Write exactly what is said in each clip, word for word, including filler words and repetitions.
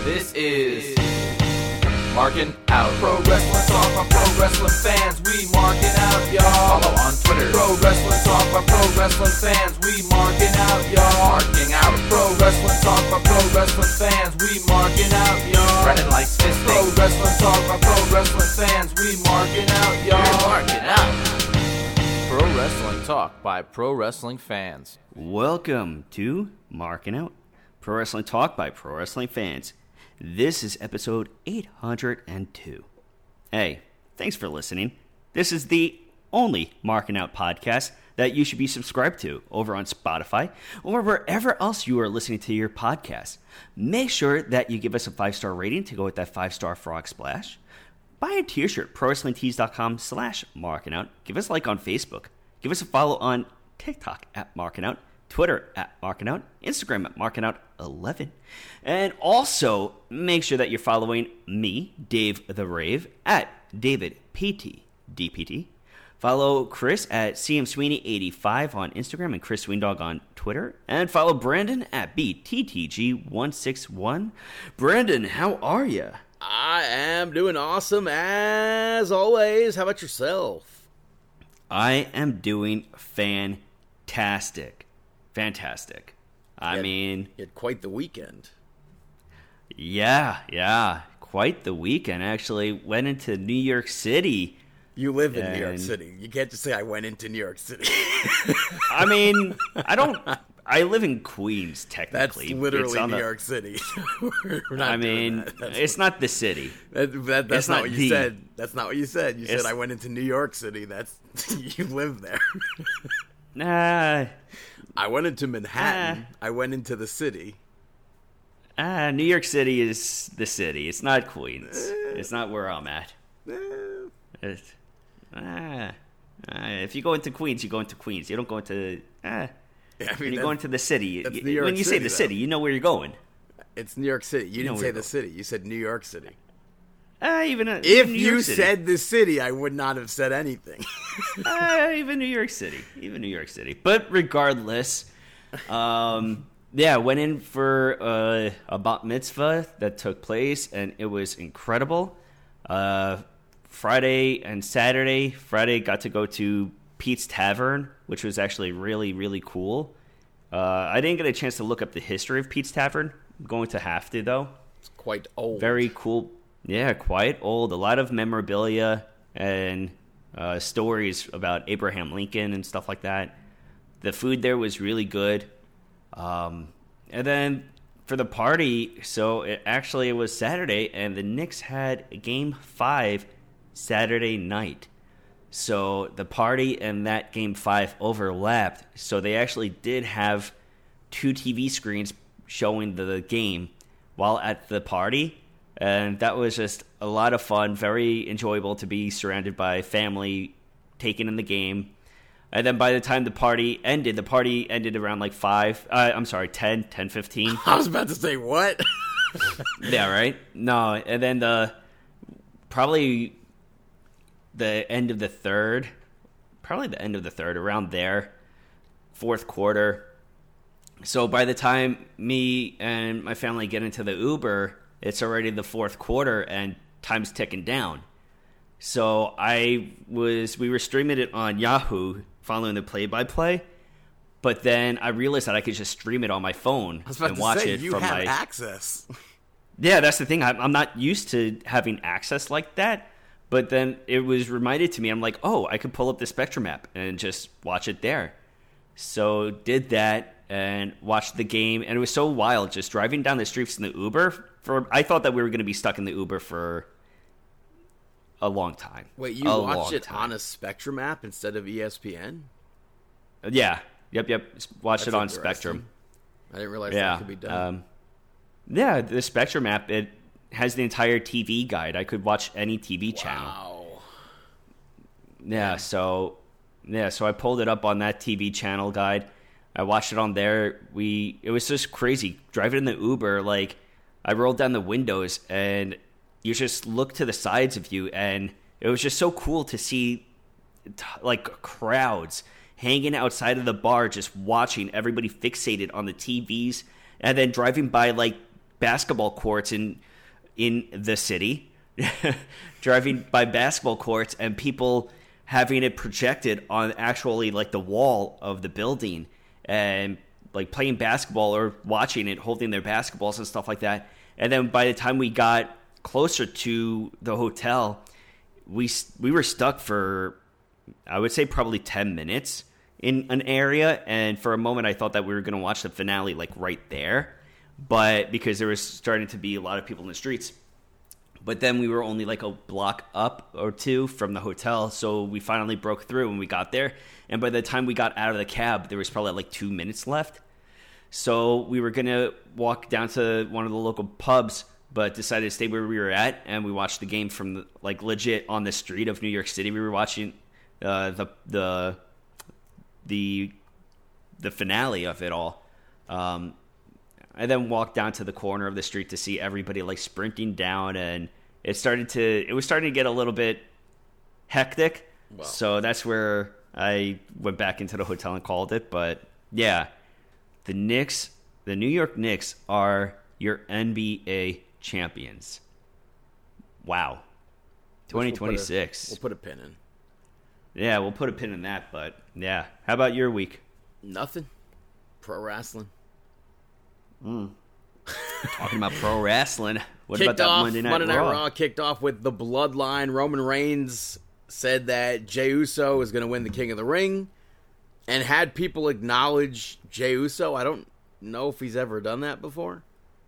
This is Marking Out. Pro Wrestling Talk by Pro Wrestling fans. We marking out, y'all. Follow on Twitter. Pro Wrestling Talk by Pro Wrestling fans. We marking out, y'all. Marking Out. Pro Wrestling Talk by Pro Wrestling fans. We marking out, y'all. Brennan likes fisting. Pro Wrestling Talk by Pro Wrestling fans. We marking out, y'all. We're marking out. Pro Wrestling Talk by Pro Wrestling fans. Welcome to Marking Out, Pro Wrestling Talk by Pro Wrestling fans. This is episode eight hundred two. Hey, thanks for listening. This is the only Marking Out podcast that you should be subscribed to over on Spotify or wherever else you are listening to your podcast. Make sure that you give us a five-star rating to go with that five-star frog splash. Buy a t-shirt, pro wrestling tees dot com slash marking out. Give us a like on Facebook. Give us a follow on TikTok at Marking Out, Twitter at Marking Out, Instagram at Marking Out eleven. And also, make sure that you're following me, Dave the Rave, at David P T D P T. Follow Chris at C M Sweeney eighty-five on Instagram and Chris Sweendog on Twitter. And follow Brandon at B T T G one six one. Brandon, how are you? I am doing awesome as always. How about yourself? I am doing fantastic. Fantastic. I you had, mean... You had quite the weekend. Yeah, yeah. Quite the weekend. Actually, went into New York City. You live in and... New York City. You can't just say I went into New York City. I mean, I don't... I live in Queens, technically. That's literally New the, York City. We're not I mean, that. it's not the city. That, that, that's not, not what you the, said. That's not what you said. You said I went into New York City. That's you live there. Nah. I went into Manhattan. Uh, I went into the city. Ah, uh, New York City is the city. It's not Queens. Uh, it's not where I'm at. Uh, it's, ah, uh, if you go into Queens, you go into Queens. You don't go into... Ah. Yeah, I mean, when you go into the city, that's you, New York when you City, say the though. city, you know where you're going. It's New York City. You, you didn't say the going. city. You said New York City. Uh, even uh, if even New you York City. said the city, I would not have said anything. uh, even New York City, even New York City. But regardless, um, yeah, went in for uh, a bat mitzvah that took place, and it was incredible. Uh, Friday and Saturday, Friday got to go to Pete's Tavern, which was actually really, really cool. Uh, I didn't get a chance to look up the history of Pete's Tavern. I'm going to have to, though. It's quite old. Very cool. Yeah, quite old. A lot of memorabilia and uh, stories about Abraham Lincoln and stuff like that. The food there was really good. Um, and then for the party, so it actually it was Saturday, and the Knicks had game five Saturday night. So the party and that game five overlapped. So they actually did have two T V screens showing the game while at the party. And that was just a lot of fun, very enjoyable to be surrounded by family taking in the game. And then by the time the party ended, the party ended around like five, uh, I'm sorry, ten, ten fifteen. I was about to say, what? Yeah, right? No, and then the probably the end of the third, probably the end of the third, around there, fourth quarter. So by the time me and my family get into the Uber, it's already the fourth quarter and time's ticking down. So I was, we were streaming it on Yahoo, following the play-by-play. But then I realized that I could just stream it on my phone I was about and to watch say, it you from have my access. Yeah, that's the thing. I'm, I'm not used to having access like that. But then it was reminded to me, I'm like, oh, I could pull up the Spectrum app and just watch it there. So did that and watched the game. And it was so wild just driving down the streets in the Uber. For I thought that we were going to be stuck in the Uber for a long time. Wait, you a watched it time. on a Spectrum app instead of E S P N? Yeah. Yep, yep. Watched That's it on Spectrum. I didn't realize yeah. that could be done. Um, yeah, the Spectrum app, it has the entire T V guide. I could watch any T V channel. Wow. Yeah, so yeah, so I pulled it up on that T V channel guide. I watched it on there. We it was just crazy driving in the Uber. Like I rolled down the windows and you just look to the sides of you, and it was just so cool to see like crowds hanging outside of the bar, just watching everybody fixated on the T Vs, and then driving by like basketball courts in in the city, driving by basketball courts and people having it projected on actually like the wall of the building and like playing basketball or watching it, holding their basketballs and stuff like that. And then by the time we got closer to the hotel, we we were stuck for, I would say, probably ten minutes in an area. And for a moment, I thought that we were going to watch the finale like right there. But because there was starting to be a lot of people in the streets. But then we were only like a block up or two from the hotel. So we finally broke through when we got there. And by the time we got out of the cab, there was probably like two minutes left. So we were going to walk down to one of the local pubs, but decided to stay where we were at. And we watched the game from the, like legit on the street of New York City. We were watching uh, the the the the finale of it all. Um, I then walked down to the corner of the street to see everybody like sprinting down, and it started to it was starting to get a little bit hectic. Wow. So that's where I went back into the hotel and called it. But yeah, the Knicks, the New York Knicks are your N B A champions. Wow. twenty twenty-six. We'll put, a, we'll put a pin in. Yeah, we'll put a pin in that, but yeah. How about your week? Nothing. Pro wrestling. Mm. Talking about pro wrestling. What kicked about that off, Monday Night Monday Night Raw? Raw kicked off with the Bloodline. Roman Reigns said that Jey Uso is going to win the King of the Ring and had people acknowledge Jey Uso. I don't know if he's ever done that before.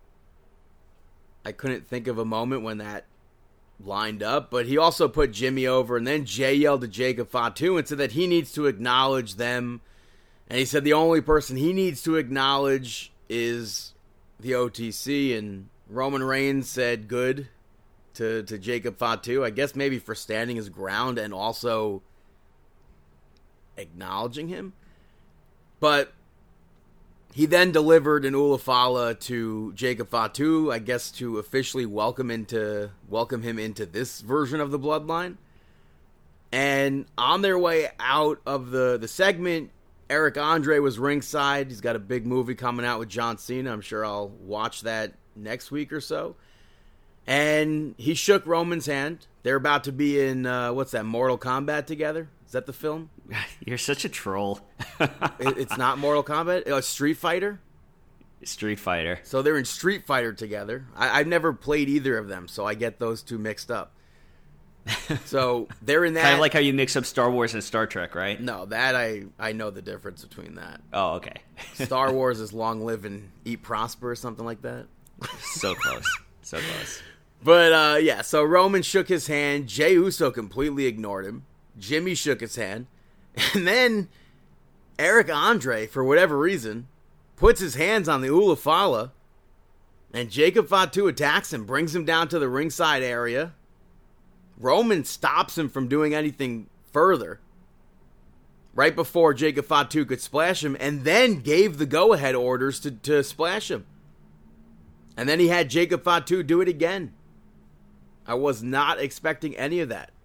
I couldn't think of a moment when that lined up, but he also put Jimmy over, and then Jey yelled at Jacob Fatu and said that he needs to acknowledge them, and he said the only person he needs to acknowledge is the O T C, and Roman Reigns said good to, to Jacob Fatu, I guess maybe for standing his ground and also acknowledging him. But he then delivered an Ulafala to Jacob Fatu, I guess to officially welcome into welcome him into this version of the Bloodline. And on their way out of the, the segment, Eric Andre was ringside. He's got a big movie coming out with John Cena. I'm sure I'll watch that next week or so. And he shook Roman's hand. They're about to be in, uh, what's that, Mortal Kombat together? Is that the film? You're such a troll. It's not Mortal Kombat? Oh, it's Street Fighter? Street Fighter. So they're in Street Fighter together. I- I've never played either of them, so I get those two mixed up. So they're in that. Kind of like how you mix up Star Wars and Star Trek, right? No, that I, I know the difference between that. Oh, okay. Star Wars is long live and eat prosper or something like that. So close. So close. But, uh, yeah, so Roman shook his hand. Jey Uso completely ignored him. Jimmy shook his hand. And then Eric Andre, for whatever reason, puts his hands on the Ulafala. And Jacob Fatu attacks him, brings him down to the ringside area. Roman stops him from doing anything further right before Jacob Fatu could splash him, and then gave the go-ahead orders to, to splash him. And then he had Jacob Fatu do it again. I was not expecting any of that.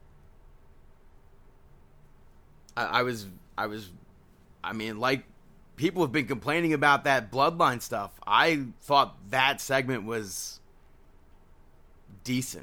I, I was, I was, I mean, like, people have been complaining about that Bloodline stuff. I thought that segment was decent.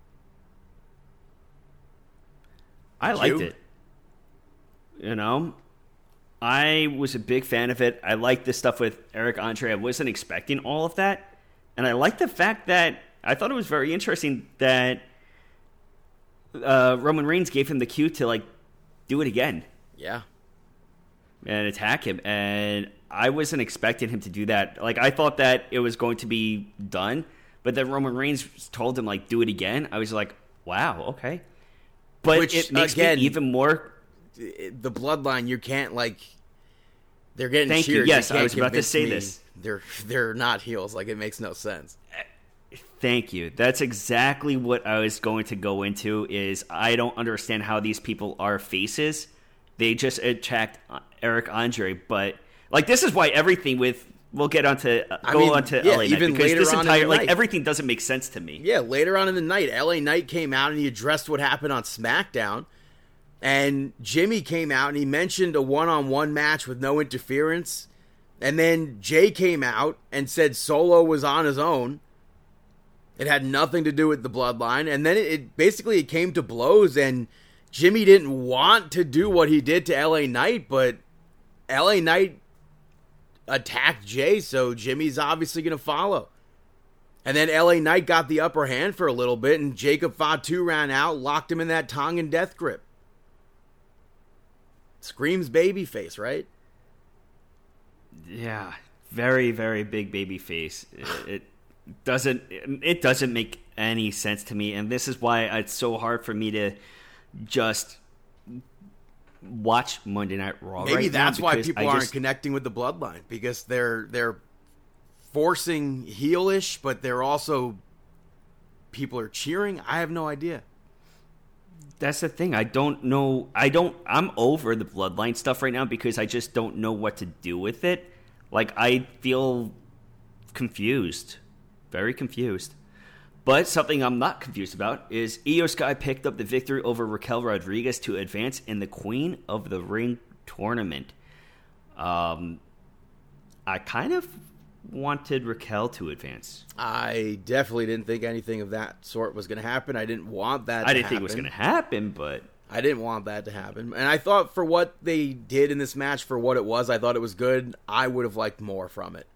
I liked it. You know, I was a big fan of it. I liked the stuff with Eric Andre. I wasn't expecting all of that. And I liked the fact that I thought it was very interesting that uh, Roman Reigns gave him the cue to, like, do it again. Yeah. And attack him. And I wasn't expecting him to do that. Like, I thought that it was going to be done. But then Roman Reigns told him, like, do it again. I was like, wow, okay. But Which, it makes again, me even more... The Bloodline, you can't, like... They're getting Thank cheered. you. Yes, you I was about to say this. They're, they're not heels. Like, it makes no sense. Thank you. That's exactly what I was going to go into, is I don't understand how these people are faces. They just attacked Eric Andre, but... Like, this is why everything with... We'll get onto uh, go mean, on to yeah, L A Knight, even because later this on entire in the like night. everything doesn't make sense to me. Yeah, later on in the night, L A Knight came out and he addressed what happened on SmackDown, and Jimmy came out and he mentioned a one-on-one match with no interference, and then Jay came out and said Solo was on his own, It had nothing to do with the bloodline. And then it, it basically it came to blows, and Jimmy didn't want to do what he did to L A Knight, but L A Knight attacked Jay, so Jimmy's obviously going to follow. And then L A Knight got the upper hand for a little bit, and Jacob Fatu ran out, locked him in that Tongan death grip. Screams babyface, right? Yeah, very, very big baby face. It, it doesn't it doesn't make any sense to me, and this is why it's so hard for me to just watch Monday Night Raw. Maybe right that's now why because people I aren't just, connecting with the bloodline, because they're they're forcing heelish, but they're also people are cheering. I have no idea. That's the thing. I don't know. I don't. I'm over the bloodline stuff right now because I just don't know what to do with it. Like, I feel confused, very confused. But something I'm not confused about is Io Sky picked up the victory over Raquel Rodriguez to advance in the Queen of the Ring tournament. Um, I kind of wanted Raquel to advance. I definitely didn't think anything of that sort was going to happen. I didn't want that to happen. I didn't think it was going to happen, but I didn't want that to happen. And I thought for what they did in this match, for what it was, I thought it was good. I would have liked more from it.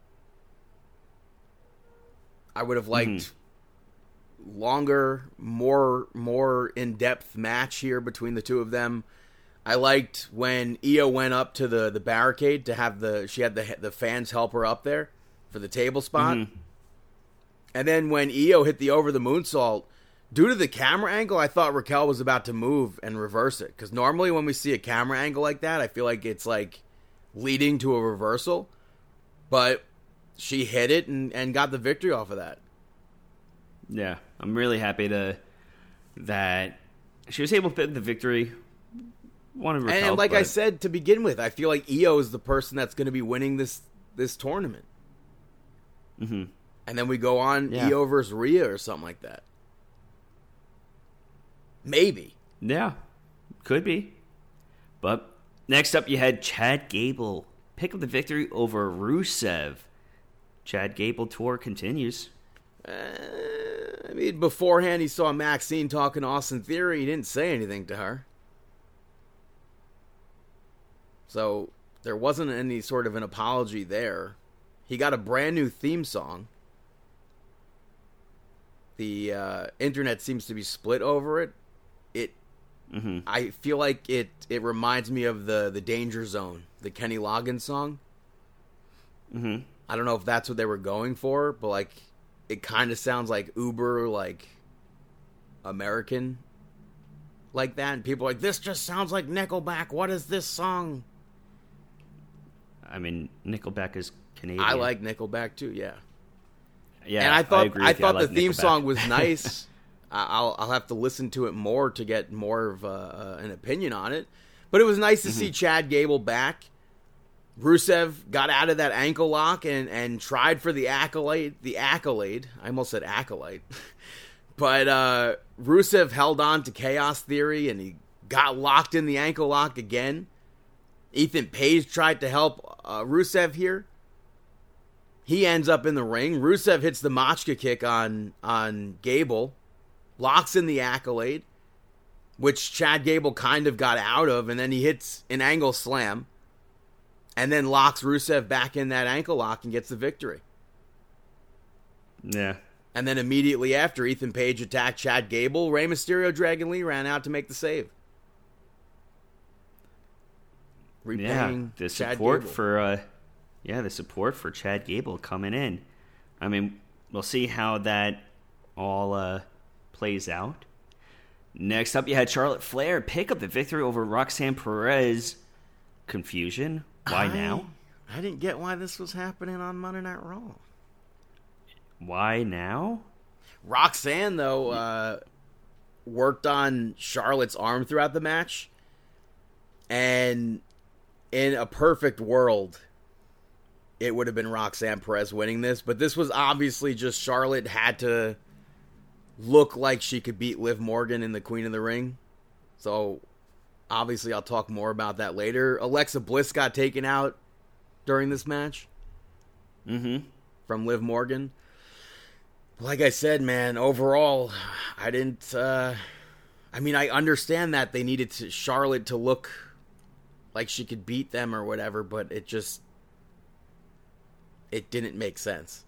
I would have liked mm-hmm. longer, more more in-depth match here between the two of them. I liked when Io went up to the, the barricade to have the she had the the fans help her up there for the table spot. Mm-hmm. And then when Io hit the over the moonsault, due to the camera angle, I thought Raquel was about to move and reverse it. Because normally when we see a camera angle like that, I feel like it's like leading to a reversal. But she hit it and, and got the victory off of that. Yeah, I'm really happy to that she was able to pick the victory. Raquel, and like but... I said to begin with, I feel like Io is the person that's going to be winning this this tournament. Mm-hmm. And then we go on yeah. Io versus Rhea or something like that. Maybe. Yeah, could be. But next up, you had Chad Gable pick up the victory over Rusev. Chad Gable tour continues. Uh, I mean, beforehand, he saw Maxine talking to Austin Theory. He didn't say anything to her. So there wasn't any sort of an apology there. He got a brand new theme song. The uh, internet seems to be split over it. It, mm-hmm. I feel like it. It reminds me of the the Danger Zone, the Kenny Loggins song. Mm-hmm. I don't know if that's what they were going for, but like, it kind of sounds like Uber, like American, like that. And people are like, this just sounds like Nickelback. What is this song? I mean, Nickelback is Canadian. I like Nickelback too. Yeah. Yeah, and I thought I, agree I with thought you. I like the theme Nickelback. song was nice. I'll I'll have to listen to it more to get more of uh, uh, an opinion on it. But it was nice to mm-hmm. see Chad Gable back. Rusev got out of that ankle lock and, and tried for the accolade. The accolade. I almost said acolyte. But uh, Rusev held on to Chaos Theory and he got locked in the ankle lock again. Ethan Page tried to help uh, Rusev here. He ends up in the ring. Rusev hits the Machka kick on, on Gable. Locks in the accolade, which Chad Gable kind of got out of. And then he hits an angle slam. And then locks Rusev back in that ankle lock and gets the victory. Yeah. And then immediately after, Ethan Page attacked Chad Gable. Rey Mysterio, Dragon Lee ran out to make the save. Repaying yeah, the Chad support Gable. for uh, yeah, the support for Chad Gable coming in. I mean, we'll see how that all uh, plays out. Next up, you had Charlotte Flair pick up the victory over Roxanne Perez. Confusion. Why I, now? I didn't get why this was happening on Monday Night Raw. Why now? Roxanne, though, uh, worked on Charlotte's arm throughout the match. And in a perfect world, it would have been Roxanne Perez winning this. But this was obviously just Charlotte had to look like she could beat Liv Morgan in the Queen of the Ring. So obviously, I'll talk more about that later. Alexa Bliss got taken out during this match mm-hmm. from Liv Morgan. Like I said, man, overall, I didn't. Uh, I mean, I understand that they needed to, Charlotte to look like she could beat them or whatever, but it just it didn't make sense.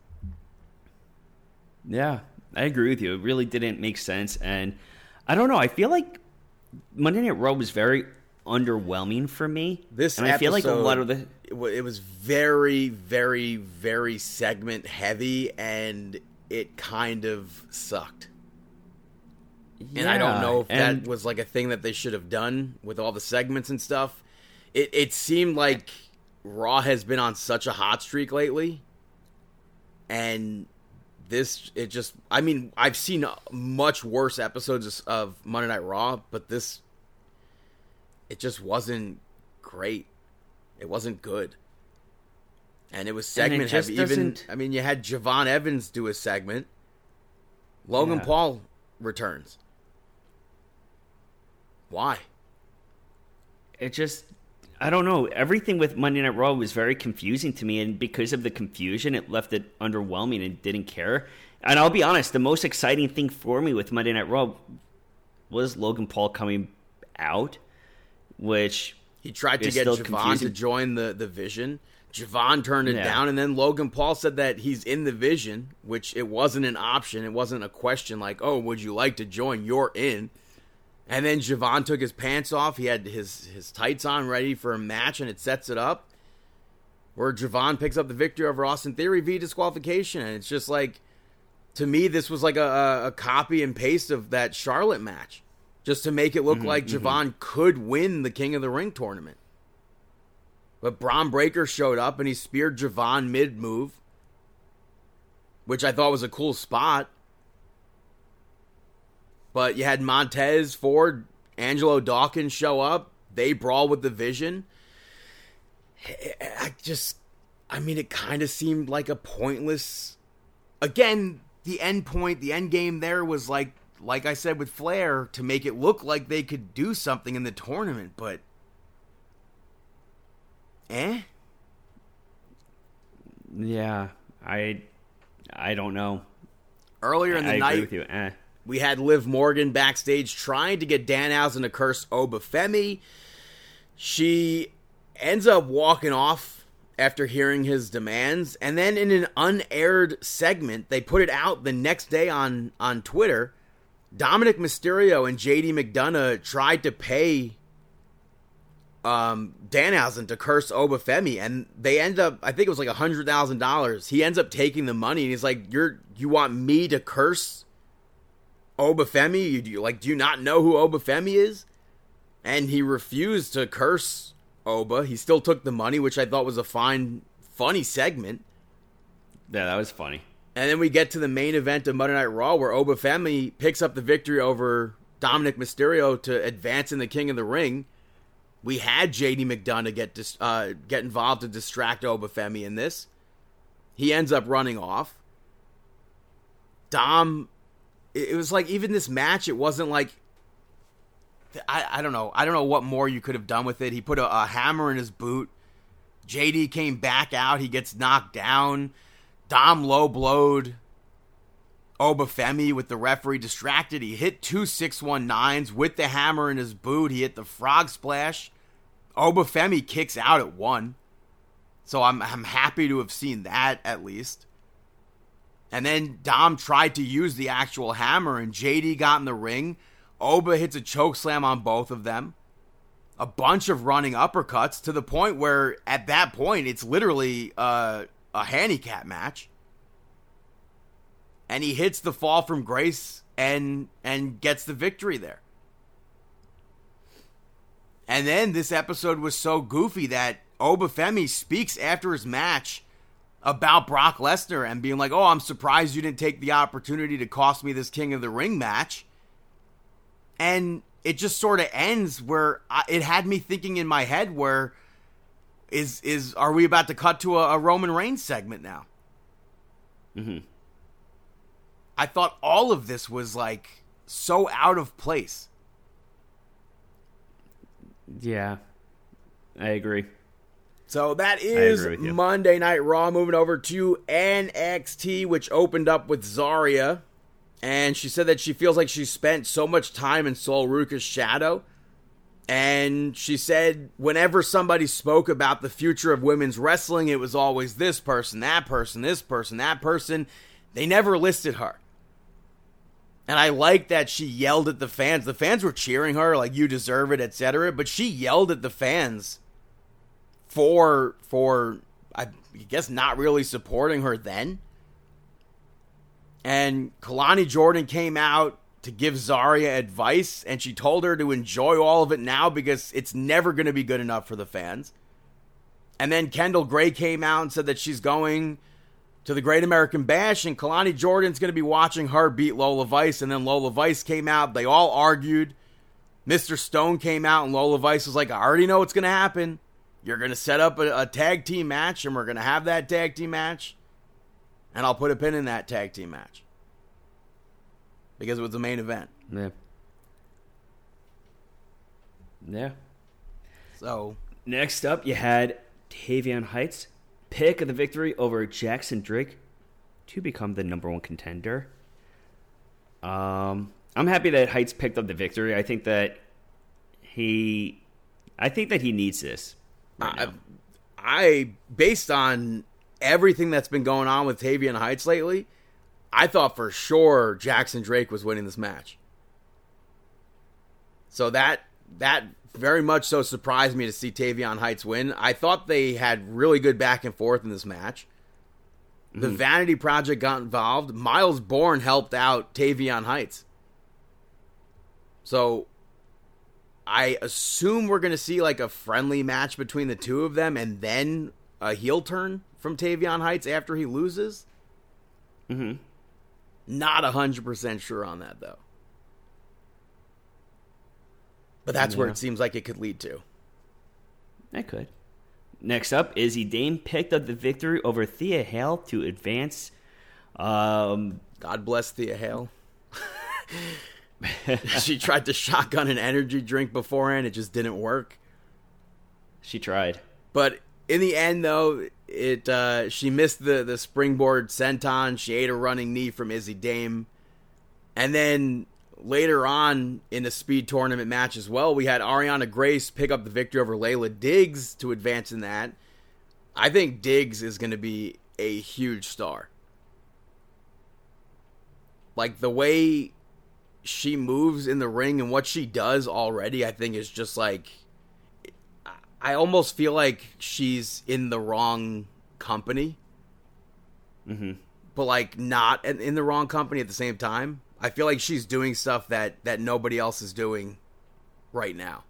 Yeah, I agree with you. It really didn't make sense, and I don't know. I feel like Monday Night Raw was very underwhelming for me. This and episode, I feel like a lot of the it was very, very, very segment heavy, and it kind of sucked. yeah, And I don't know if and that was like a thing that they should have done with all the segments and stuff. It it seemed like Raw has been on such a hot streak lately, and this it just I mean I've seen much worse episodes of Monday Night Raw, but this it just wasn't great. It wasn't good. And it was segment just heavy. Even doesn't- I mean, you had Javon Evans do a segment. Logan Yeah. Paul returns. Why? it just I don't know. Everything with Monday Night Raw was very confusing to me, and because of the confusion, it left it underwhelming and didn't care. And I'll be honest, the most exciting thing for me with Monday Night Raw was Logan Paul coming out, which He tried to is get still Javon confusing. to join the, the Vision. Javon turned it Yeah. down, and then Logan Paul said that he's in the Vision, which it wasn't an option. It wasn't a question like, oh, would you like to join? You're in. And then Javon took his pants off. He had his, his tights on ready for a match, and it sets it up where Javon picks up the victory over Austin Theory via disqualification. And it's just like, to me, this was like a, a, a copy and paste of that Charlotte match, just to make it look Mm-hmm, like Javon could win the King of the Ring tournament. But Braun Breaker showed up and he speared Javon mid-move, which I thought was a cool spot. But you had Montez, Ford, Angelo Dawkins show up. They brawl with the Vision. I just, I mean, it kind of seemed like a pointless. Again, the end point, the end game there was like, like I said with Flair, to make it look like they could do something in the tournament, but eh? yeah, I I don't know. Earlier in the I night, agree with you. Eh. we had Liv Morgan backstage trying to get Danhausen to curse Obafemi. She ends up walking off after hearing his demands, and then in an unaired segment, they put it out the next day on, on Twitter. Dominic Mysterio and J D McDonough tried to pay um, Danhausen to curse Obafemi, and they end up, I think it was like one hundred thousand dollars. He ends up taking the money, and he's like, "You're you want me to curse Obafemi? You, do you, like, do you not know who Obafemi is?" And he refused to curse Oba. He still took the money, which I thought was a fine, funny segment. Yeah, that was funny. And then we get to the main event of Monday Night Raw, where Obafemi picks up the victory over Dominic Mysterio to advance in the King of the Ring. We had J D McDonough get dis- uh, get involved to distract Obafemi in this. He ends up running off. Dom, it, it was like, even this match, it wasn't like, I, I don't know. I don't know what more you could have done with it. He put a, a hammer in his boot. J D came back out. He gets knocked down. Dom low-blowed Obafemi with the referee distracted. He hit two six one nines with the hammer in his boot. He hit the frog splash. Obafemi kicks out at one. So I'm I'm happy to have seen that at least. And then Dom tried to use the actual hammer, and J D got in the ring. Oba hits a choke slam on both of them. A bunch of running uppercuts to the point where, at that point, it's literally uh, a handicap match. And he hits the fall from grace and and gets the victory there. And then this episode was so goofy that Obafemi speaks after his match about Brock Lesnar and being like, "Oh, I'm surprised you didn't take the opportunity to cost me this King of the Ring match." And it just sort of ends where I, it had me thinking in my head, where is is are we about to cut to a, a Roman Reigns segment now? Mm-hmm. I thought all of this was like so out of place. Yeah, I agree. So that is agree with you. Monday Night Raw. Moving over to N X T, which opened up with Zarya. And she said that she feels like she spent so much time in Sol Ruka's shadow. And she said whenever somebody spoke about the future of women's wrestling, it was always this person, that person, this person, that person. They never listed her. And I like that she yelled at the fans. The fans were cheering her, like, you deserve it, et cetera. But she yelled at the fans for, for I guess, not really supporting her then. And Kalani Jordan came out to give Zarya advice, and she told her to enjoy all of it now because it's never going to be good enough for the fans. And then Kendall Gray came out and said that she's going to the Great American Bash, and Kalani Jordan's going to be watching her beat Lola Vice. And then Lola Vice came out. They all argued. Mister Stone came out, and Lola Vice was like, I already know what's going to happen. You're going to set up a, a tag team match, and we're going to have that tag team match. And I'll put a pin in that tag team match. Because it was the main event. Yeah. Yeah. So. Next up, you had Tavion Heights pick of the victory over Jackson Drake to become the number one contender. Um, I'm happy that Heights picked up the victory. I think that he, I think that he needs this. Right I, now. I, based on everything that's been going on with Tavion Heights lately, I thought for sure Jackson Drake was winning this match. So that that very much so surprised me to see Tavion Heights win. I thought they had really good back and forth in this match. The Mm. Vanity Project got involved. Miles Bourne helped out Tavion Heights. So I assume we're going to see like a friendly match between the two of them and then a heel turn from Tavion Heights after he loses. Mm-hmm. Not one hundred percent sure on that, though. But that's where Yeah. it seems like it could lead to. I could. Next up, Izzy Dame picked up the victory over Thea Hale to advance. Um, God bless Thea Hale. She tried to shotgun an energy drink beforehand. It just didn't work. she tried. But in the end, though, it uh, she missed the, the springboard senton. She ate a running knee from Izzy Dame. And then later on in the speed tournament match as well, we had Ariana Grace pick up the victory over Layla Diggs to advance in that. I think Diggs is going to be a huge star. Like, the way she moves in the ring and what she does already, I think is just like... I almost feel like she's in the wrong company. Mm-hmm. But, like, not in, in the wrong company at the same time. I feel like she's doing stuff that, that nobody else is doing right now.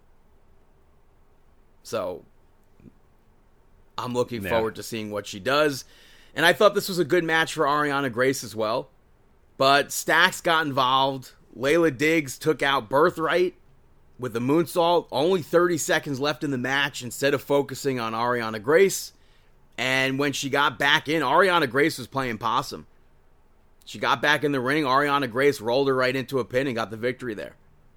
So, I'm looking Yeah. forward to seeing what she does. And I thought this was a good match for Ariana Grace as well. But Stacks got involved. Layla Diggs took out Birthright with the moonsault. Only thirty seconds left in the match instead of focusing on Ariana Grace. And when she got back in, Ariana Grace was playing possum. She got back in the ring. Ariana Grace rolled her right into a pin and got the victory there.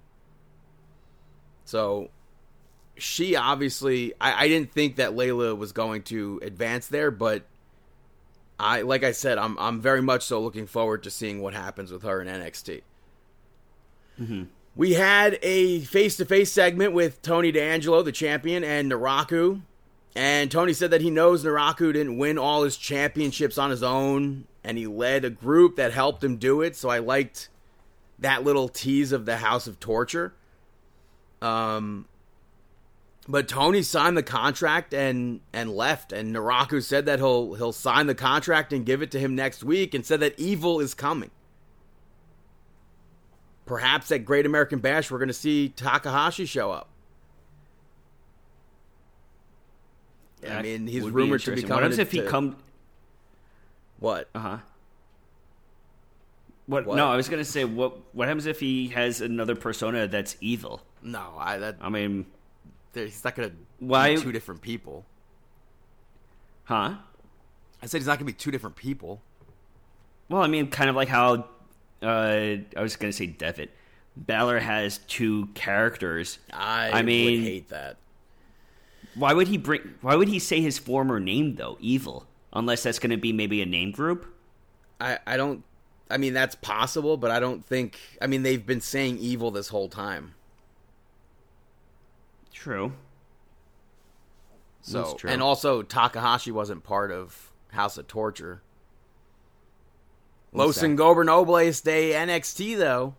So, she obviously... I, I didn't think that Layla was going to advance there, but I, like I said, I'm I'm very much so looking forward to seeing what happens with her in N X T. Mm-hmm. We had a face-to-face segment with Tony D'Angelo, the champion, and Naraku. And Tony said that he knows Naraku didn't win all his championships on his own, and he led a group that helped him do it. So I liked that little tease of the House of Torture. Um, but Tony signed the contract and and left, and Naraku said that he'll he'll sign the contract and give it to him next week, and said that Evil is coming. Perhaps at Great American Bash, we're going to see Takahashi show up. I mean, he's Would be rumored to be interesting. coming. What happens if he to- come? What? Uh huh. What? What? No, I was gonna say what. What happens if he has another persona that's evil? No, I that I mean, he's not going to Why- be two different people. huh? I said he's not going to be two different people. Well, I mean, kind of like how uh, I was gonna say Devitt. Balor has two characters. I, I mean- would hate that. Why would he bring? Why would he say his former name though? Evil, unless that's going to be maybe a name group. I, I don't. I mean, that's possible, but I don't think. I mean, they've been saying evil this whole time. True. So, That's true. And also, Takahashi wasn't part of House of Torture. What's Los Ingobernables de N X T, though.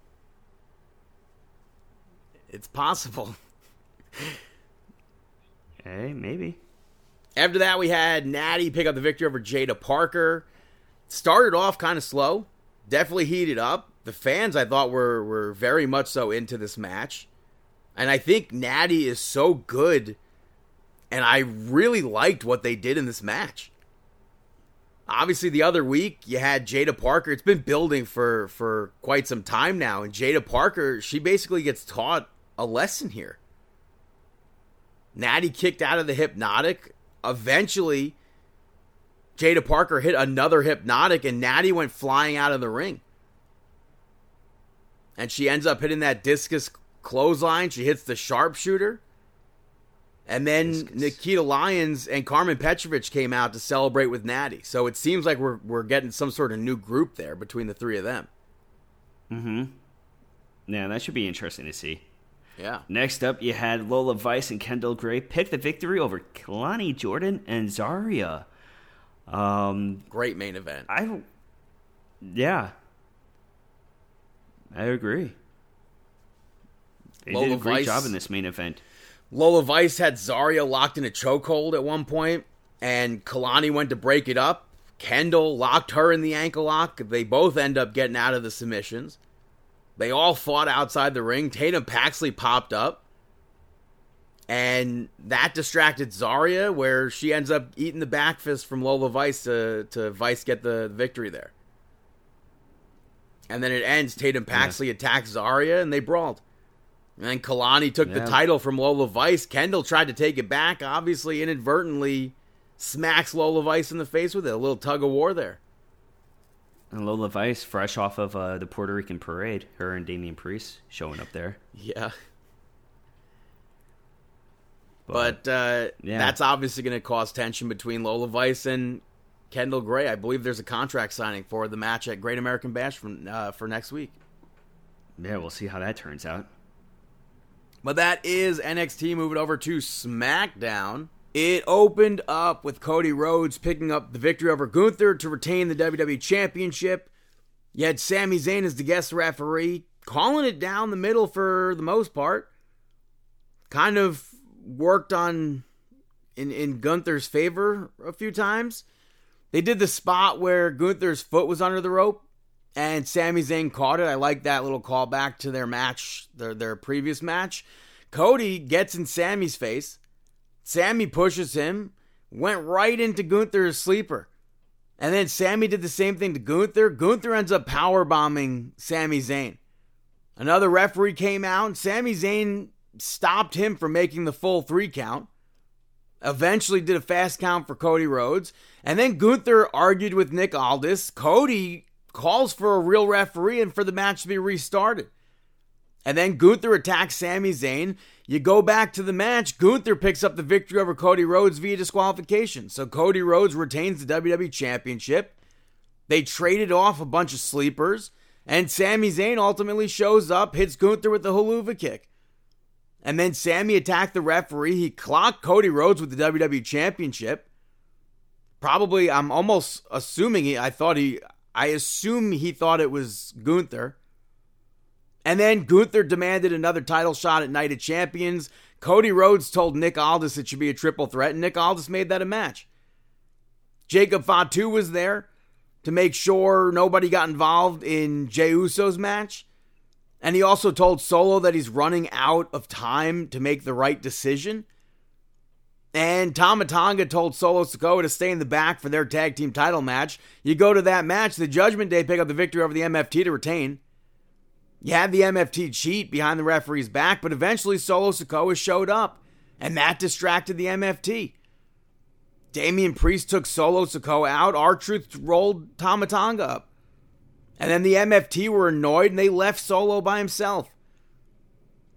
It's possible. Hey, maybe. After that, we had Natty pick up the victory over Jada Parker. Started off kind of slow. Definitely heated up. The fans, I thought, were, were very much so into this match. And I think Natty is so good. And I really liked what they did in this match. Obviously, the other week, you had Jada Parker. It's been building for, for quite some time now. And Jada Parker, she basically gets taught a lesson here. Natty kicked out of the Hypnotic. Eventually, Jada Parker hit another Hypnotic, and Natty went flying out of the ring. And she ends up hitting that discus clothesline. She hits the sharpshooter. And then discus. Nikita Lyons and Carmen Petrovich came out to celebrate with Natty. So it seems like we're we're getting some sort of new group there between the three of them. Mm-hmm. Yeah, that should be interesting to see. Yeah. Next up, you had Lola Vice and Kendall Gray pick the victory over Kalani Jordan and Zarya. Um, Great main event. I, yeah, I agree. They Lola did a great Vice, job in this main event. Lola Vice had Zarya locked in a chokehold at one point, and Kalani went to break it up. Kendall locked her in the ankle lock. They both end up getting out of the submissions. They all fought outside the ring. Tatum Paxley popped up. And that distracted Zarya, where she ends up eating the back fist from Lola Vice to, to Vice get the victory there. And then it ends. Tatum Paxley yeah. attacks Zarya, and they brawled. And then Kalani took yeah. the title from Lola Vice. Kendall tried to take it back. Obviously, inadvertently smacks Lola Vice in the face with it. A little tug of war there. And Lola Vice, fresh off of uh, the Puerto Rican parade, her and Damian Priest showing up there. Yeah. But, but uh, yeah. that's obviously going to cause tension between Lola Vice and Kendall Gray. I believe there's a contract signing for the match at Great American Bash from, uh, for next week. Yeah, we'll see how that turns out. But that is N X T. Moving over to SmackDown. It opened up with Cody Rhodes picking up the victory over Gunther to retain the W W E Championship. You had Sami Zayn as the guest referee, calling it down the middle for the most part. Kind of worked on in, in Gunther's favor a few times. They did the spot where Gunther's foot was under the rope, and Sami Zayn caught it. I like that little callback to their match, their, their previous match. Cody gets in Sami's face. Sami pushes him, went right into Gunther's sleeper. And then Sami did the same thing to Gunther. Gunther ends up powerbombing Sami Zayn. Another referee came out, and Sami Zayn stopped him from making the full three count. Eventually did a fast count for Cody Rhodes. And then Gunther argued with Nick Aldis. Cody calls for a real referee and for the match to be restarted. And then Gunther attacks Sami Zayn. You go back to the match, Gunther picks up the victory over Cody Rhodes via disqualification. So Cody Rhodes retains the W W E Championship. They traded off a bunch of sleepers. And Sami Zayn ultimately shows up, hits Gunther with the haluva kick. And then Sami attacked the referee. He clocked Cody Rhodes with the W W E Championship. Probably, I'm almost assuming he, I thought he, I assume he thought it was Gunther. And then Gunther demanded another title shot at Night of Champions. Cody Rhodes told Nick Aldis it should be a triple threat, and Nick Aldis made that a match. Jacob Fatu was there to make sure nobody got involved in Jey Uso's match. And he also told Solo that he's running out of time to make the right decision. And Tama Tonga told Solo Sikoa to stay in the back for their tag team title match. You go to that match, the Judgment Day pick up the victory over the M F T to retain. You had the M F T cheat behind the referee's back, but eventually Solo Sikoa showed up, and that distracted the M F T. Damian Priest took Solo Sikoa out. R-Truth rolled Tama Tonga up. And then the M F T were annoyed, and they left Solo by himself.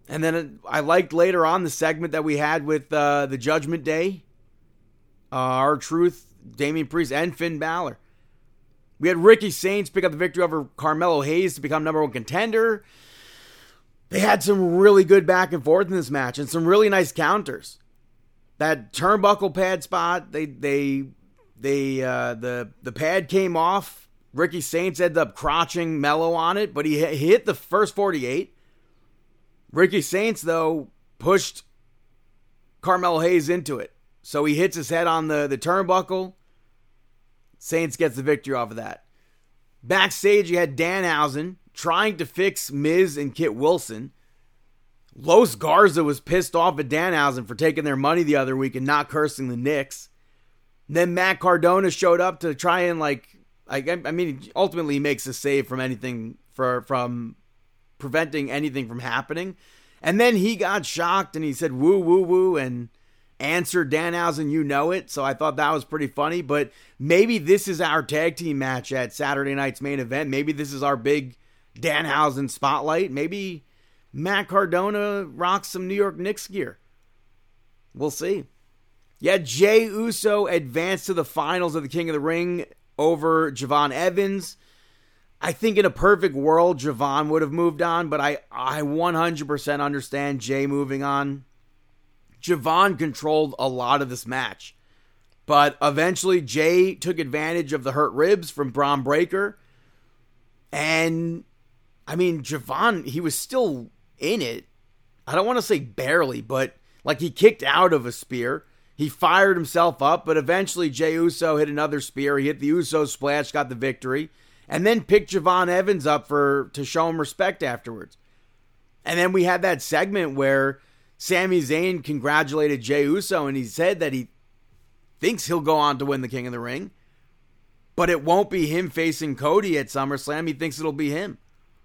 And then I liked later on the segment that we had with uh, the Judgment Day, uh, R-Truth, Damian Priest, and Finn Balor. We had Ricky Saints pick up the victory over Carmelo Hayes to become number one contender. They had some really good back and forth in this match and some really nice counters. That turnbuckle pad spot, they they they uh, the the pad came off. Ricky Saints ended up crotching Mello on it, but he, he hit the first forty-eight. Ricky Saints, though, pushed Carmelo Hayes into it. So he hits his head on the, the turnbuckle. Saints gets the victory off of that. Backstage, you had Danhausen trying to fix Miz and Kit Wilson. Los Garza was pissed off at Danhausen for taking their money the other week and not cursing the Knicks. Then Matt Cardona showed up to try and, like, I, I mean, ultimately he makes a save from anything, for, from preventing anything from happening. And then he got shocked and he said, woo, woo, woo, and answered Danhausen, you know it. So I thought that was pretty funny. But maybe this is our tag team match at Saturday night's main event. Maybe this is our big Danhausen spotlight. Maybe Matt Cardona rocks some New York Knicks gear. We'll see. Yeah, Jey Uso advanced to the finals of the King of the Ring over Javon Evans. I think in a perfect world, Javon would have moved on, but I, I one hundred percent understand Jey moving on. Javon controlled a lot of this match, but eventually Jey took advantage of the hurt ribs from Braun Breaker. And, I mean, Javon, he was still in it. I don't want to say barely, but like he kicked out of a spear. He fired himself up, but eventually Jey Uso hit another spear. He hit the Uso splash, got the victory, and then picked Javon Evans up for to show him respect afterwards. And then we had that segment where Sami Zayn congratulated Jey Uso, and he said that he thinks he'll go on to win the King of the Ring, but it won't be him facing Cody at SummerSlam. He thinks it'll be him.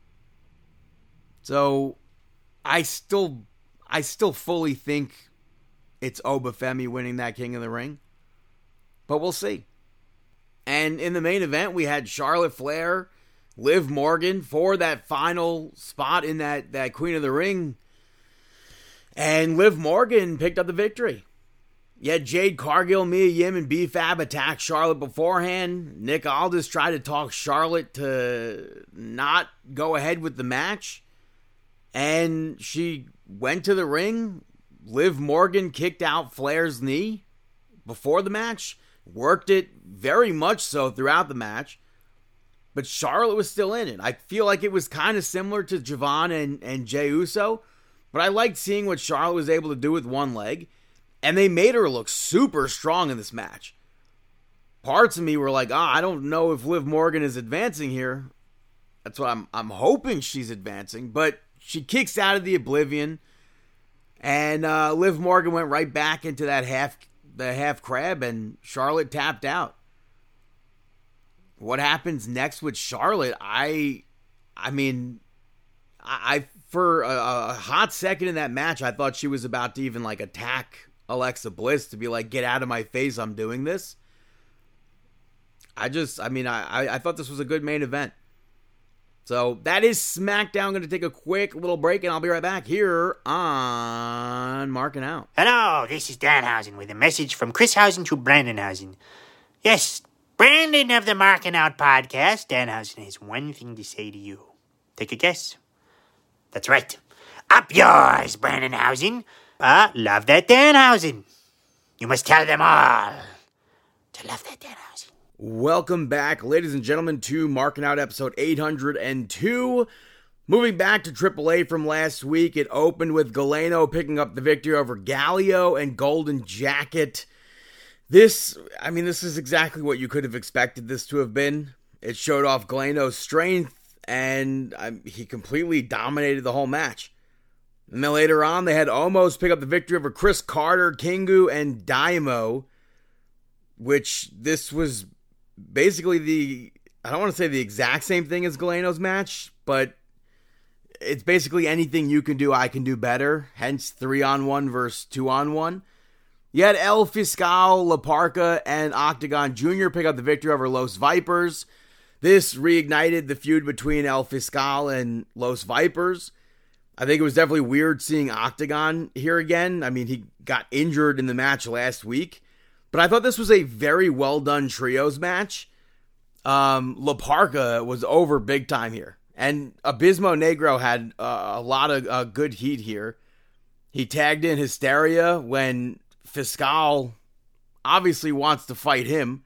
So I still, I still fully think it's Obafemi winning that King of the Ring, but we'll see. And in the main event, we had Charlotte Flair, Liv Morgan for that final spot in that, that Queen of the Ring. And Liv Morgan picked up the victory. Yet Jade Cargill, Mia Yim, and B-Fab attacked Charlotte beforehand. Nick Aldis tried to talk Charlotte to not go ahead with the match. And she went to the ring. Liv Morgan kicked out Flair's knee before the match. Worked it very much so throughout the match. But Charlotte was still in it. I feel like it was kind of similar to Javon and, and Jey Uso. But I liked seeing what Charlotte was able to do with one leg. And they made her look super strong in this match. Parts of me were like, oh, I don't know if Liv Morgan is advancing here. That's what I'm I'm hoping she's advancing. But she kicks out of the Oblivion. And uh, Liv Morgan went right back into that half the half crab, and Charlotte tapped out. What happens next with Charlotte? I, I mean, I, I for a, a hot second in that match, I thought she was about to even like attack Alexa Bliss to be like, "Get out of my face! I'm doing this." I just, I mean, I, I thought this was a good main event. So that is SmackDown. I'm going to take a quick little break, and I'll be right back here on Marking Out. Hello, this is Danhausen with a message from Chris Hausen to Brandon Hausen. Yes, Brandon of the Marking Out podcast. Danhausen has one thing to say to you. Take a guess. That's right. Up yours, Brandon Hausen. But love that Danhausen. You must tell them all to love that Danhausen. Welcome back, ladies and gentlemen, to Marking Out episode eight hundred two. Moving back to triple A from last week, it opened with Galeno picking up the victory over Gallio and Golden Jacket. This, I mean, this is exactly what you could have expected this to have been. It showed off Galeno's strength, and um, he completely dominated the whole match. And then later on, they had Omos pick up the victory over Chris Carter, Kingu, and Daimo, which this was basically the, I don't want to say the exact same thing as Galeno's match, but it's basically anything you can do, I can do better. Hence three on one versus two on one. You had El Fiscal, La Parca, and Octagon Junior pick up the victory over Los Vipers. This reignited the feud between El Fiscal and Los Vipers. I think it was definitely weird seeing Octagon here again. I mean, he got injured in the match last week, but I thought this was a very well done trios match. Um, La Parka was over big time here, and Abismo Negro had uh, a lot of uh, good heat here. He tagged in Hysteria when Fiscal obviously wants to fight him.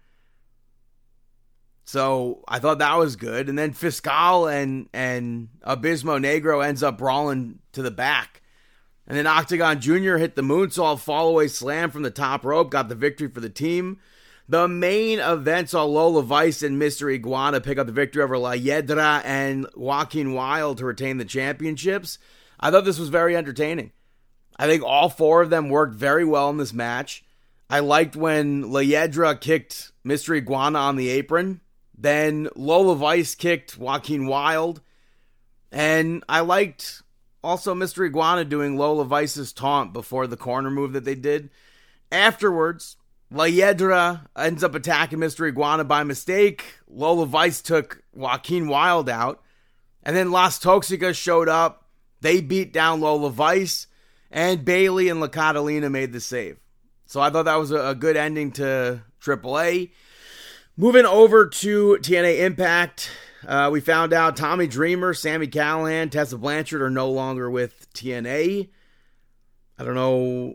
So I thought that was good. And then Fiscal and, and Abismo Negro ends up brawling to the back. And then Octagon Junior hit the moonsault fallaway slam from the top rope, got the victory for the team. The main event saw Lola Vice and Mister Iguana pick up the victory over La Hiedra and Joaquin Wilde to retain the championships. I thought this was very entertaining. I think all four of them worked very well in this match. I liked when La Hiedra kicked Mister Iguana on the apron. Then Lola Vice kicked Joaquin Wilde. And I liked also Mister Iguana doing Lola Vice's taunt before the corner move that they did. Afterwards, La Hiedra ends up attacking Mister Iguana by mistake. Lola Vice took Joaquin Wilde out. And then Las Toxicas showed up. They beat down Lola Vice. And Bailey and La Catalina made the save. So I thought that was a good ending to triple A. Moving over to T N A Impact, uh, we found out Tommy Dreamer, Sami Callihan, Tessa Blanchard are no longer with T N A. I don't know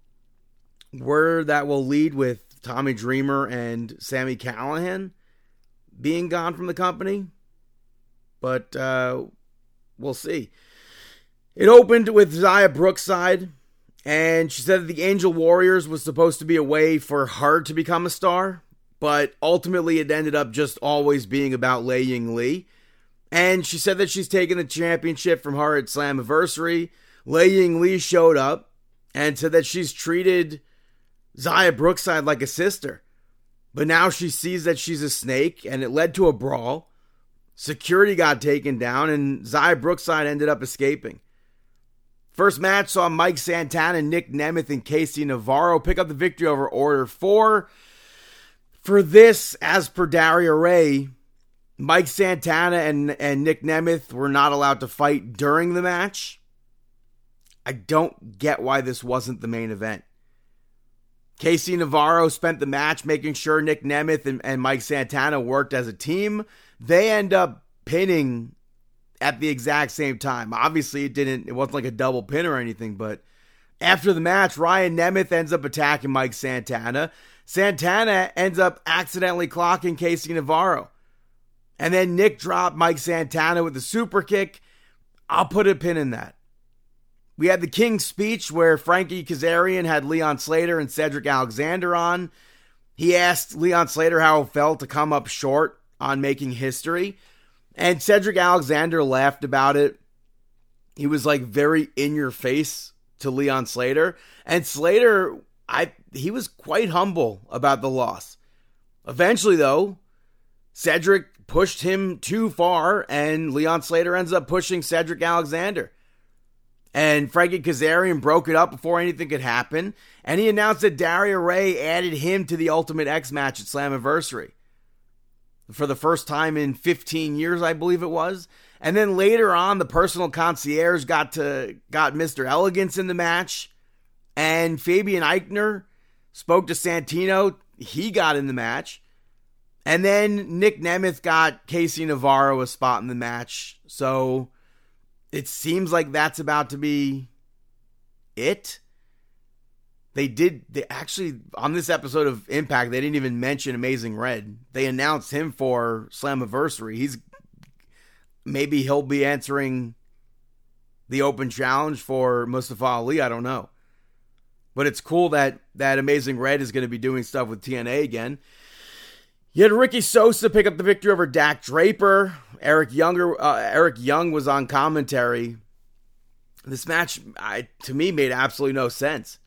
where that will lead with Tommy Dreamer and Sami Callihan being gone from the company, but uh, we'll see. It opened with Zaya Brookside, and she said that the Angel Warriors was supposed to be a way for her to become a star. But ultimately, it ended up just always being about Lei Ying Lee. And she said that she's taken the championship from her at Slammiversary. Lei Ying Lee showed up and said that she's treated Zaya Brookside like a sister. But now she sees that she's a snake, and it led to a brawl. Security got taken down, and Zaya Brookside ended up escaping. First match saw Mike Santana, Nick Nemeth, and Casey Navarro pick up the victory over Order four. For this, as per Daria Ray, Mike Santana and, and Nick Nemeth were not allowed to fight during the match. I don't get why this wasn't the main event. Casey Navarro spent the match making sure Nick Nemeth and, and Mike Santana worked as a team. They end up pinning at the exact same time. Obviously, it didn't. It wasn't like a double pin or anything, but after the match, Ryan Nemeth ends up attacking Mike Santana. Santana ends up accidentally clocking Casey Navarro. And then Nick dropped Mike Santana with a super kick. I'll put a pin in that. We had the King's Speech where Frankie Kazarian had Leon Slater and Cedric Alexander on. He asked Leon Slater how it felt to come up short on making history. And Cedric Alexander laughed about it. He was like very in your face to Leon Slater. And Slater, I he was quite humble about the loss. Eventually, though, Cedric pushed him too far, and Leon Slater ends up pushing Cedric Alexander. And Frankie Kazarian broke it up before anything could happen, and he announced that Daria Ray added him to the Ultimate X match at Slammiversary for the first time in fifteen years, I believe it was. And then later on, the personal concierge got to got Mister Elegance in the match. And Fabian Eichner spoke to Santino. He got in the match. And then Nick Nemeth got Casey Navarro a spot in the match. So it seems like that's about to be it. They did, they actually, on this episode of Impact, they didn't even mention Amazing Red. They announced him for Slammiversary. He's, maybe he'll be answering the open challenge for Mustafa Ali. I don't know. But it's cool that, that Amazing Red is going to be doing stuff with T N A again. You had Ricky Sosa pick up the victory over Dak Draper. Eric Younger, uh, Eric Young was on commentary. This match, I, to me, made absolutely no sense.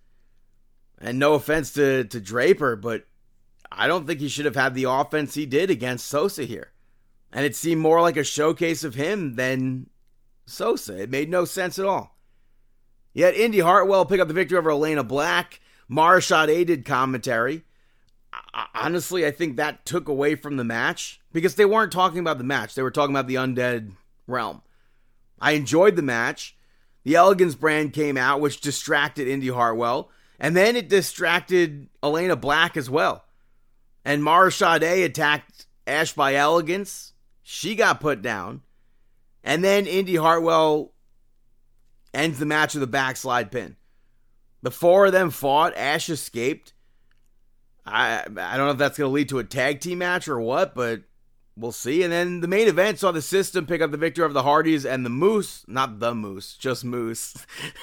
And no offense to, to Draper, but I don't think he should have had the offense he did against Sosa here. And it seemed more like a showcase of him than Sosa. It made no sense at all. Yet Indy Hartwell pick up the victory over Elena Black. Mara Sade did commentary. I, honestly, I think that took away from the match because they weren't talking about the match. They were talking about the Undead Realm. I enjoyed the match. The Elegance brand came out, which distracted Indy Hartwell. And then it distracted Elena Black as well. And Mara Sade attacked Ash by Elegance. She got put down. And then Indy Hartwell ends the match with a backslide pin. The four of them fought. Ash escaped. I I don't know if that's going to lead to a tag team match or what, but we'll see. And then the main event saw the System pick up the victory over the Hardys and the Moose. Not the Moose, just Moose.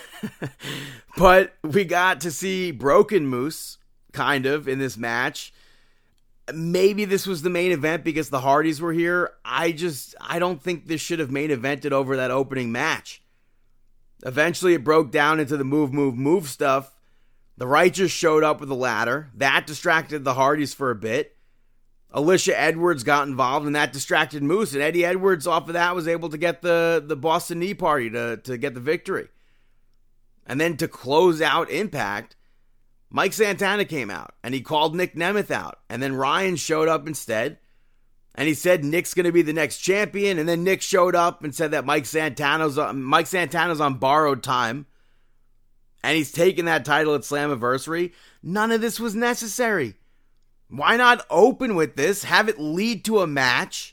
But we got to see Broken Moose, kind of, in this match. Maybe this was the main event because the Hardys were here. I just, I don't think this should have main evented over that opening match. Eventually it broke down into the move, move, move stuff. The Righteous showed up with a ladder. That distracted the Hardys for a bit. Alicia Edwards got involved, and that distracted Moose. And Eddie Edwards, off of that, was able to get the, the Boston Knee Party to, to get the victory. And then to close out Impact, Mike Santana came out, and he called Nick Nemeth out. And then Ryan showed up instead, and he said Nick's going to be the next champion. And then Nick showed up and said that Mike Santana's on, Mike Santana's on borrowed time, and he's taking that title at Slammiversary. None of this was necessary. Why not open with this, have it lead to a match,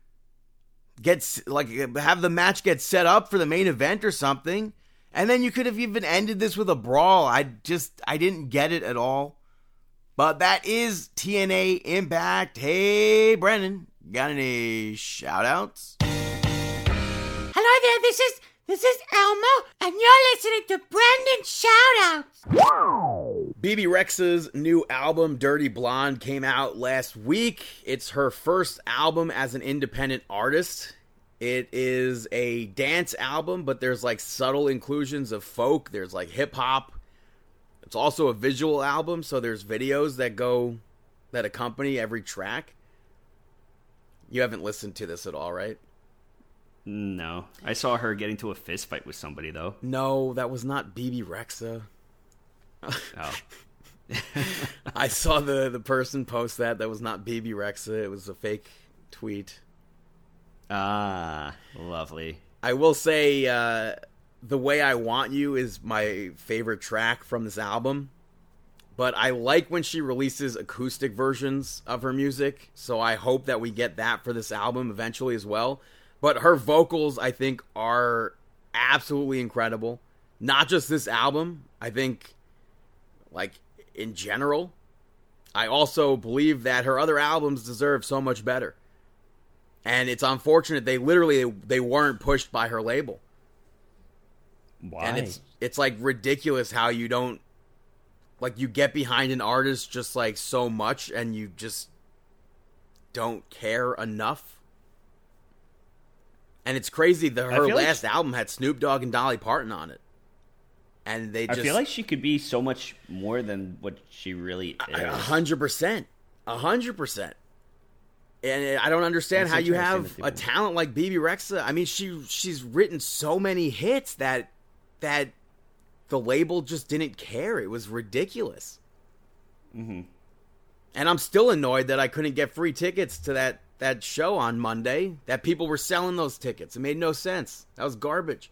get like have the match get set up for the main event or something, and then you could have even ended this with a brawl. I just, I didn't get it at all. But that is T N A Impact. Hey, Brennan, got any shout-outs? Hello there, this is, this is Elmo, and you're listening to Brendan Shoutouts. Bebe Rexha's new album, Dirty Blonde, came out last week. It's her first album as an independent artist. It is a dance album, but there's like subtle inclusions of folk. There's like hip hop. It's also a visual album, so there's videos that go, that accompany every track. You haven't listened to this at all, right? No. I saw her get into a fist fight with somebody, though. No, that was not Bebe Rexha. Oh. I saw the, the person post that. That was not Bebe Rexha. It was a fake tweet. Ah, lovely. I will say, uh, The Way I Want You is my favorite track from this album. But I like when she releases acoustic versions of her music. So I hope that we get that for this album eventually as well. But her vocals, I think, are absolutely incredible. Not just this album. I think, like, in general. I also believe that her other albums deserve so much better. And it's unfortunate they literally, they weren't pushed by her label. Why? And it's, it's like, ridiculous how you don't, like, you get behind an artist just, like, so much and you just don't care enough. And it's crazy that her last like she, album had Snoop Dogg and Dolly Parton on it. And they just... I feel like she could be so much more than what she really is. A hundred percent. A hundred percent. And I don't understand That's how you have a talent like Bebe Rexha. I mean, she she's written so many hits that that the label just didn't care. It was ridiculous. Mm-hmm. And I'm still annoyed that I couldn't get free tickets to that that show on Monday, that people were selling those tickets. It made no sense. That was garbage.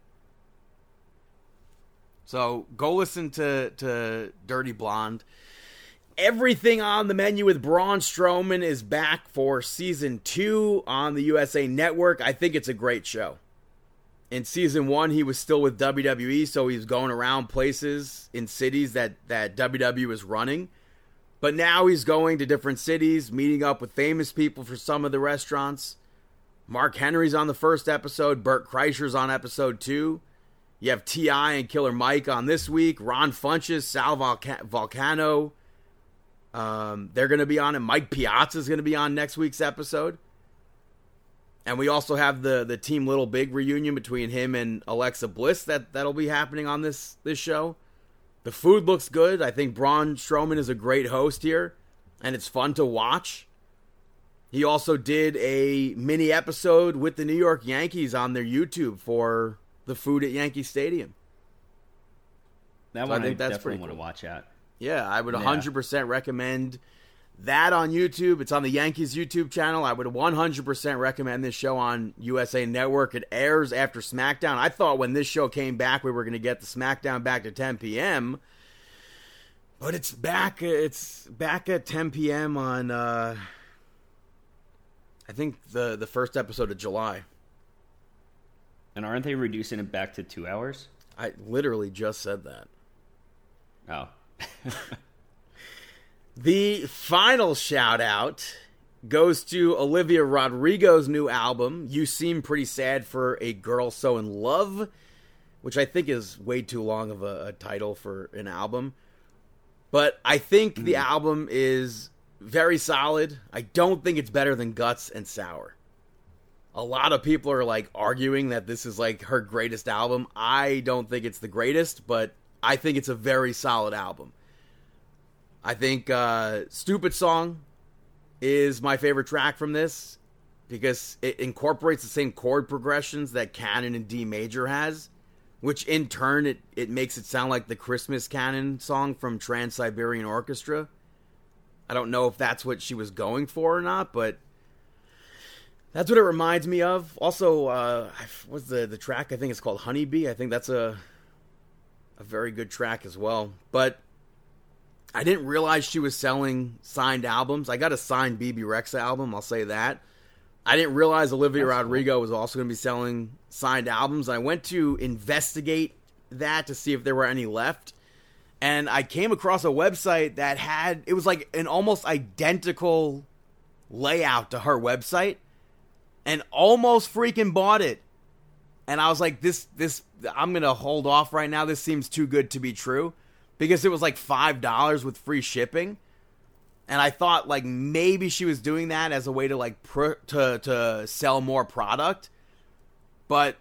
So go listen to, to Dirty Blonde. Everything on the Menu with Braun Strowman is back for season two on the U S A Network. I think it's a great show. In season one, he was still with W W E, so he was going around places in cities that, that W W E was running. But now he's going to different cities, meeting up with famous people for some of the restaurants. Mark Henry's on the first episode. Bert Kreischer's on episode two. You have T I and Killer Mike on this week. Ron Funches, Sal Volca- Volcano. Um, they're going to be on it. Mike Piazza's going to be on next week's episode. And we also have the, the Team Little Big reunion between him and Alexa Bliss that, that'll be happening on this, this show. The food looks good. I think Braun Strowman is a great host here, and it's fun to watch. He also did a mini episode with the New York Yankees on their YouTube for the food at Yankee Stadium. That so one I think I that's definitely pretty want cool. to watch out. Yeah, I would yeah. one hundred percent recommend that on YouTube. It's on the Yankees YouTube channel. I would one hundred percent recommend this show on U S A Network. It airs after SmackDown. I thought when this show came back, we were going to get the SmackDown back to ten p.m., but it's back. It's back at ten p.m. on, uh, I think, the, the first episode of July. And aren't they reducing it back to two hours? I literally just said that. Oh. The final shout out goes to Olivia Rodrigo's new album, You Seem Pretty Sad for a Girl So in Love, which I think is way too long of a, a title for an album. But I think mm. the album is very solid. I don't think it's better than Guts and Sour. A lot of people are like arguing that this is like her greatest album. I don't think it's the greatest, but I think it's a very solid album. I think uh, Stupid Song is my favorite track from this because it incorporates the same chord progressions that Canon in D major has, which in turn it, it makes it sound like the Christmas Canon song from Trans-Siberian Orchestra. I don't know if that's what she was going for or not, but that's what it reminds me of. Also, uh, what's the, the track? I think it's called Honeybee. I think that's a a very good track as well. But I didn't realize she was selling signed albums. I got a signed B B Rexa album, I'll say that. I didn't realize Olivia That's Rodrigo cool. was also going to be selling signed albums. I went to investigate that to see if there were any left. And I came across a website that had, it was like an almost identical layout to her website. And almost freaking bought it. And I was like, this, this, I'm going to hold off right now. This seems too good to be true. Because it was like five dollars with free shipping. And I thought like maybe she was doing that as a way to like pr- to to sell more product. But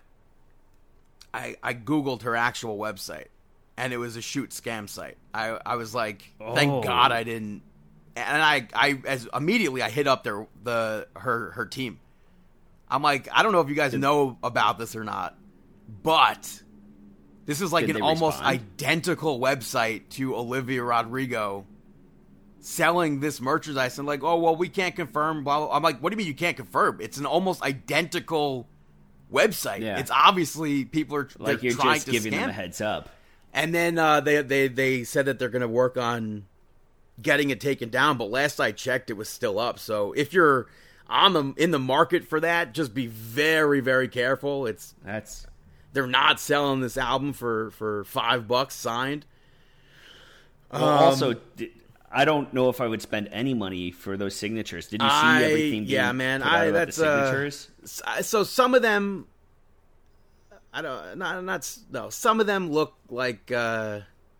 I I Googled her actual website. And it was a shoot scam site. I, I was like, thank oh. God I didn't. And I, I as immediately I hit up their the her her team. I'm like, I don't know if you guys know about this or not. But this is like Did an almost respond? identical website to Olivia Rodrigo selling this merchandise. And like, oh, well, we can't confirm. Blah, blah. I'm like, what do you mean you can't confirm? It's an almost identical website. Yeah. It's obviously people are like you're trying just to giving scam. them a heads up. And then uh, they, they, they said that they're going to work on getting it taken down. But last I checked, it was still up. So if you're on the, in the market for that, just be very, very careful. It's That's... They're not selling this album for, for five bucks signed. Well, um, also, I don't know if I would spend any money for those signatures. Did you see I, everything being yeah, man, put out I, about that's, the signatures? Uh, so some of them, I don't, not, not, no, some of them look like, uh,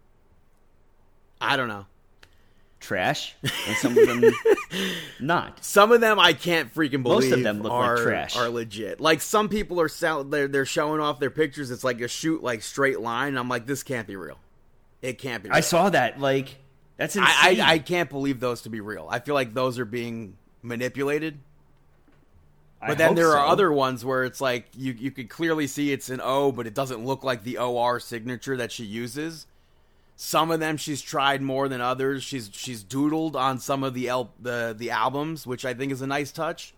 I don't know. Trash, and some of them not. Some of them I can't freaking believe. Most of them look are, like trash. Are legit. Like some people are sell, they're they're showing off their pictures. It's like a shoot like straight line. And I'm like, this can't be real. It can't be real. I saw that. Like that's insane. I, I I can't believe those to be real. I feel like those are being manipulated. But I then hope there so. are other ones where it's like you you could clearly see it's an O, but it doesn't look like the O R signature that she uses. Some of them she's tried more than others. She's she's doodled on some of the el- the the albums, which I think is a nice touch.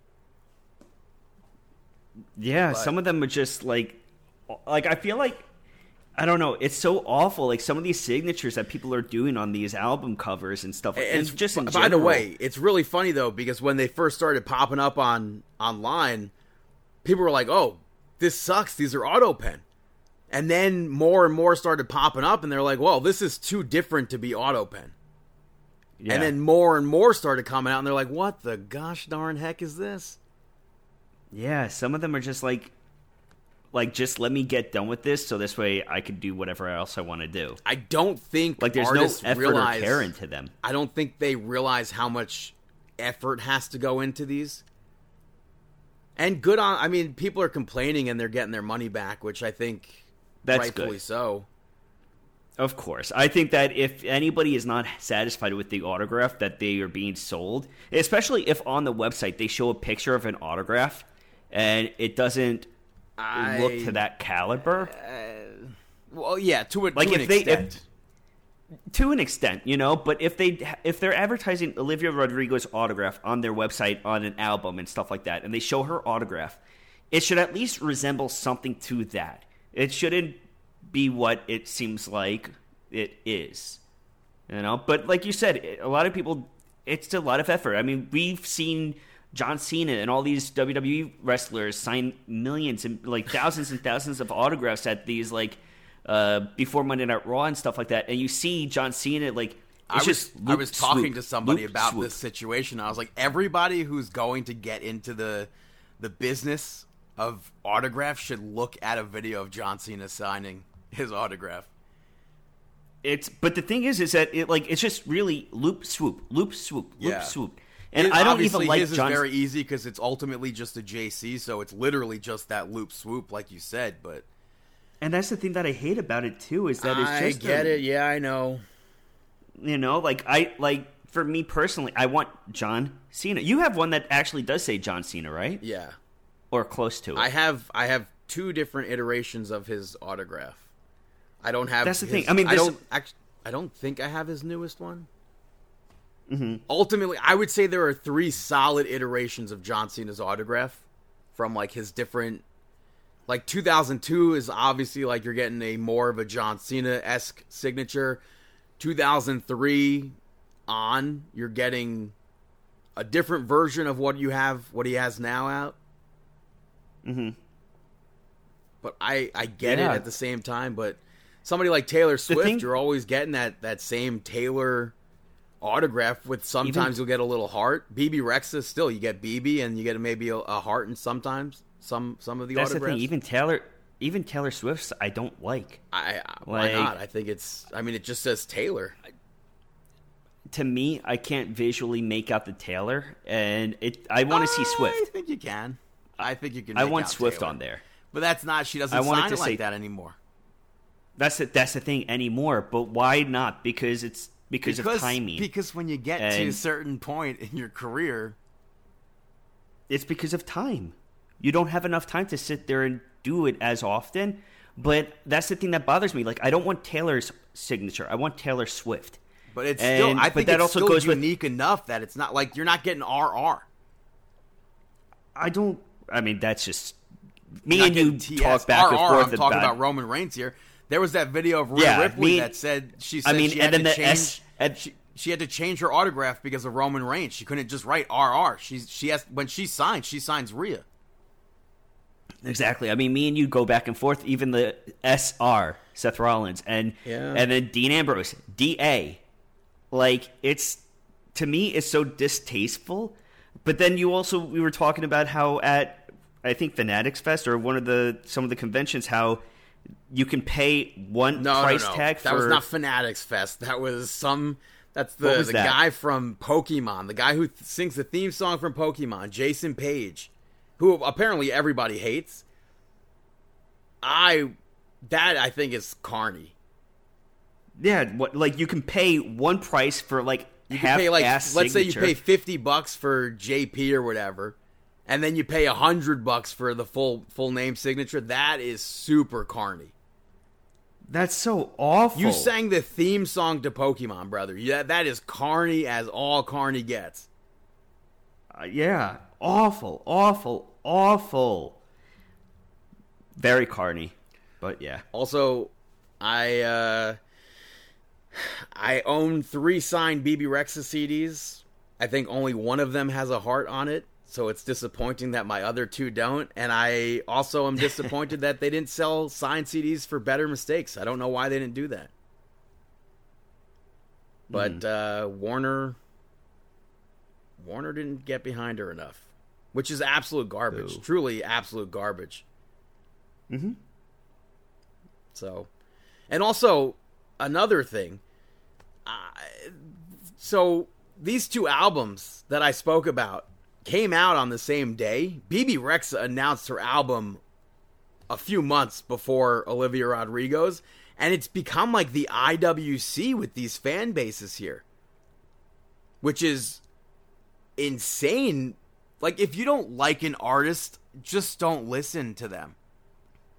Yeah, But- some of them are just like, like I feel like, I don't know. It's so awful. Like some of these signatures that people are doing on these album covers and stuff. And it's just in by general. the way, it's really funny though because when they first started popping up on online, people were like, "Oh, this sucks. These are auto pen." And then more and more started popping up, and they're like, "Well, this is too different to be auto pen." Yeah. And then more and more started coming out, and they're like, "What the gosh darn heck is this?" Yeah, some of them are just like, like just let me get done with this, so this way I could do whatever else I want to do. I don't think Like there's no artists effort realize, or care into them. I don't think they realize how much effort has to go into these. And good on, I mean, people are complaining and they're getting their money back, which I think That's rightfully good. so. Of course. I think that if anybody is not satisfied with the autograph that they are being sold, especially if on the website they show a picture of an autograph and it doesn't I, look to that caliber. Uh, well, yeah, to, a, Like to an if they, extent. if, to an extent, you know. But if they if they're advertising Olivia Rodrigo's autograph on their website on an album and stuff like that, and they show her autograph, it should at least resemble something to that. It shouldn't be what it seems like it is, you know. But like you said, a lot of people, it's a lot of effort. I mean, we've seen John Cena and all these W W E wrestlers sign millions and like thousands and thousands of autographs at these like uh, before Monday Night Raw and stuff like that. And you see John Cena like it's I was just loop, I was talking swoop, to somebody loop, about swoop. this situation. I was like, everybody who's going to get into the the business of autographs should look at a video of John Cena signing his autograph. It's but the thing is, is that it like it's just really loop swoop, loop swoop, loop Yeah. swoop. And It- I don't obviously even like his John. is very easy because it's ultimately just a J C, so it's literally just that loop swoop, like you said. But And that's the thing that I hate about it too is that it's I just get a, it. Yeah, I know. You know, like I like for me personally, I want John Cena. You have one that actually does say John Cena, right? Yeah, Or close to it. I have I have two different iterations of his autograph. I don't have. That's the his- thing. I mean, I this- don't actually. I don't think I have his newest one. Mm-hmm. Ultimately, I would say there are three solid iterations of John Cena's autograph from like his different. Like two thousand two is obviously like you're getting a more of a John Cena-esque signature. two thousand three on, you're getting a different version of what you have, what he has now out. Mm-hmm. But I, I get Yeah. it at the same time. But somebody like Taylor Swift, thing- you're always getting that, that same Taylor autograph with sometimes Even- you'll get a little heart. B B Rexa, still, you get B B and you get maybe a, a heart and sometimes some, some of the That's the autographs. thing. Even Taylor, even Taylor Swift's, I don't like. I, I, why Like- not? I think it's, I mean, it just says Taylor. To me, I can't visually make out the Taylor, and it. I want to see I Swift. think you can. I think you can. I make want out Swift Taylor. on there. But that's not, she doesn't I wanted sign to it like say- that anymore. That's the, that's the thing anymore. But why not? Because it's because, Because, of timing. because when you get to a And- certain point in your career, It's because of time. You don't have enough time to sit there and do it as often. But that's the thing that bothers me. Like, I don't want Taylor's signature. I want Taylor Swift. but it's And- still, I but think that it's also still goes with- unique enough that it's not like you're not getting R R. I don't. I mean, that's just me Not and you getting T S. talk back and R R, forth I'm talking about. about Roman Reigns here. There was that video of Rhea Yeah, Ripley me- that said she I said mean, she and had then to the change. S- and- she, she had to change her autograph because of Roman Reigns. She couldn't just write R R. She's she has when she signs, she signs Rhea. Exactly. I mean, me and you go back and forth. Even the S R, Seth Rollins, and Yeah. and then Dean Ambrose, D A. Like, it's to me, it's so distasteful. But then you also we were talking about how at I think Fanatics Fest or one of the some of the conventions how you can pay one No, price no, no. tag that for was not Fanatics Fest. That was some. That's the What was the that? guy from Pokemon, the guy who th- sings the theme song from Pokemon, Jason Page, who apparently everybody hates. I that I think is carny. yeah. What like you can pay one price for like You can half pay like ass let's say you signature. pay fifty bucks for J P or whatever, and then you pay a hundred bucks for the full full name signature. That is super carny. That's so awful. You sang the theme song to Pokemon, brother. Yeah, that is carny as all carny gets. Uh, yeah, awful, awful, awful. Very carny, but yeah. Also, I uh, I own three signed B B Rexa C Ds. I think only one of them has a heart on it, so it's disappointing that my other two don't. And I also am disappointed that they didn't sell signed C Ds for Better Mistakes. I don't know why they didn't do that. But uh, Warner Warner didn't get behind her enough, which is absolute garbage. Boo. Truly absolute garbage. Mm-hmm. So, and also another thing. Uh, so these two albums that I spoke about came out on the same day. B B Rexa announced her album a few months before Olivia Rodrigo's, and it's become like the I W C with these fan bases here, which is insane. Like, if you don't like an artist, just don't listen to them.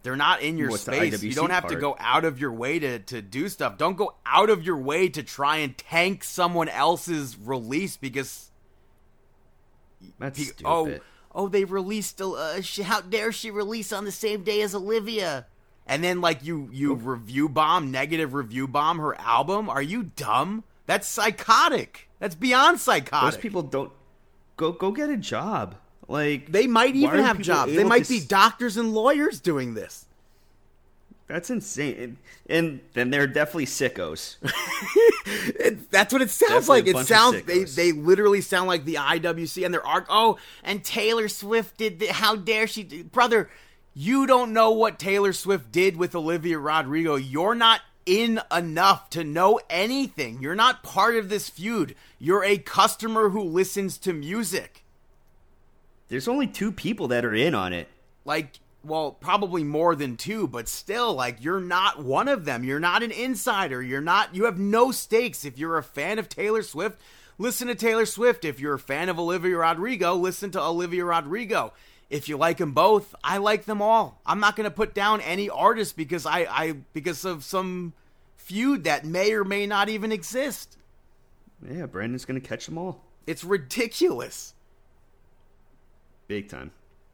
They're not in your What's the space. I W C You don't have to part? go out of your way to, to do stuff. Don't go out of your way to try and tank someone else's release because That's He- stupid. oh, oh, they released. Uh, she, how dare she release on the same day as Olivia? And then, like, you you review bomb, negative review bomb her album. Are you dumb? That's psychotic. That's beyond psychotic. Those people don't go go get a job. Like they might why even are have people jobs. They able might to be s- doctors and lawyers doing this. That's insane. And, and then they're definitely sickos. It, that's what it sounds Definitely like. a It bunch of sounds they sickos. they literally sound like the I W C and they're arg- oh, and Taylor Swift did the, how dare she do, brother, you don't know what Taylor Swift did with Olivia Rodrigo. You're not in enough to know anything. You're not part of this feud. You're a customer who listens to music. There's only two people that are in on it. Like, well, probably more than two, but still, like, you're not one of them. You're not an insider. You're not, you have no stakes. If you're a fan of Taylor Swift, listen to Taylor Swift. If you're a fan of Olivia Rodrigo, listen to Olivia Rodrigo. If you like them both, I like them all. I'm not going to put down any artist because I, I, because of some feud that may or may not even exist. Yeah, Brandon's gonna catch them all. It's ridiculous. Big time.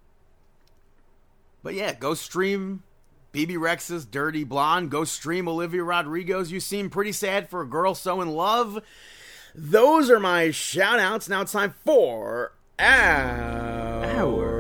But yeah, go stream B B Rex's Dirty Blonde. Go stream Olivia Rodrigo's You Seem Pretty Sad for a Girl So in Love. Those are my shout outs. Now it's time for our...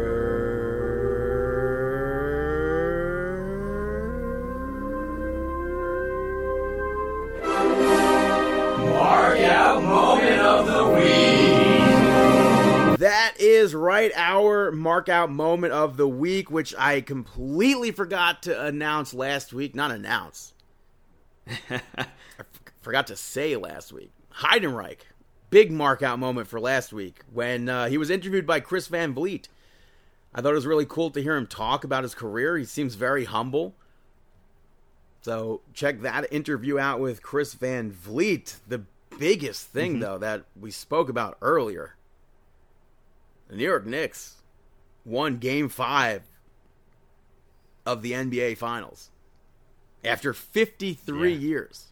Mark out moment of the week. That is right, our mark out moment of the week, which I completely forgot to announce last week. Not announce. I f- forgot to say last week. Heidenreich, big mark out moment for last week when uh, he was interviewed by Chris Van Vliet. I thought it was really cool to hear him talk about his career. He seems very humble. So check that interview out with Chris Van Vliet. The biggest thing, Mm-hmm. though, that we spoke about earlier. The New York Knicks won Game five of the N B A Finals after fifty-three Yeah. years.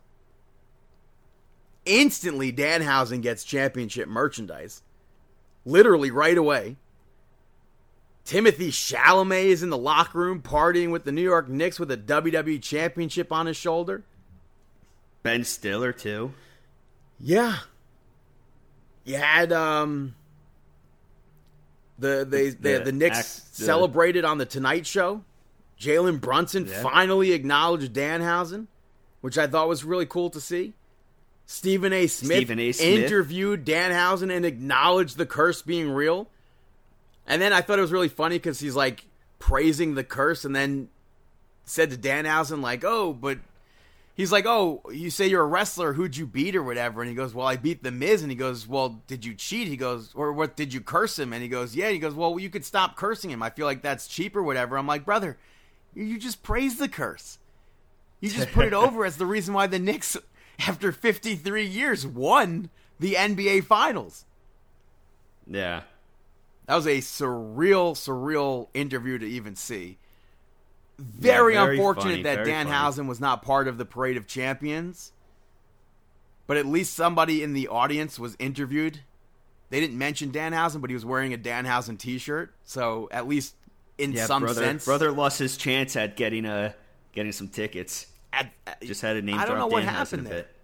Instantly, Danhausen gets championship merchandise. Literally right away. Timothy Chalamet is in the locker room partying with the New York Knicks with a W W E championship on his shoulder. Ben Stiller too. Yeah. You had um the they the, The the Knicks act- the- celebrated on the Tonight Show. Jalen Brunson Yeah. finally acknowledged Danhausen, which I thought was really cool to see. Stephen A. Smith, Stephen A. Smith. interviewed Danhausen and acknowledged the curse being real. And then I thought it was really funny because he's like praising the curse and then said to Danhausen like, oh, but he's like, oh, you say you're a wrestler. Who'd you beat or whatever? And he goes, well, I beat The Miz. And he goes, well, did you cheat? He goes, or what, did you curse him? And he goes, yeah. And he goes, well, you could stop cursing him. I feel like that's cheap or whatever. I'm like, brother, you just praised the curse. You just put it over as the reason why the Knicks, after fifty-three years, won the N B A Finals. Yeah. That was a surreal, surreal interview to even see. Very, Yeah, very unfortunate funny, that very Danhausen was not part of the Parade of Champions. But at least somebody in the audience was interviewed. They didn't mention Danhausen, but he was wearing a Danhausen t-shirt. So at least in Yeah, some brother, sense. brother lost his chance at getting a getting some tickets. at- at- Just had a name I don't drop know what Danhausen happened a there. bit.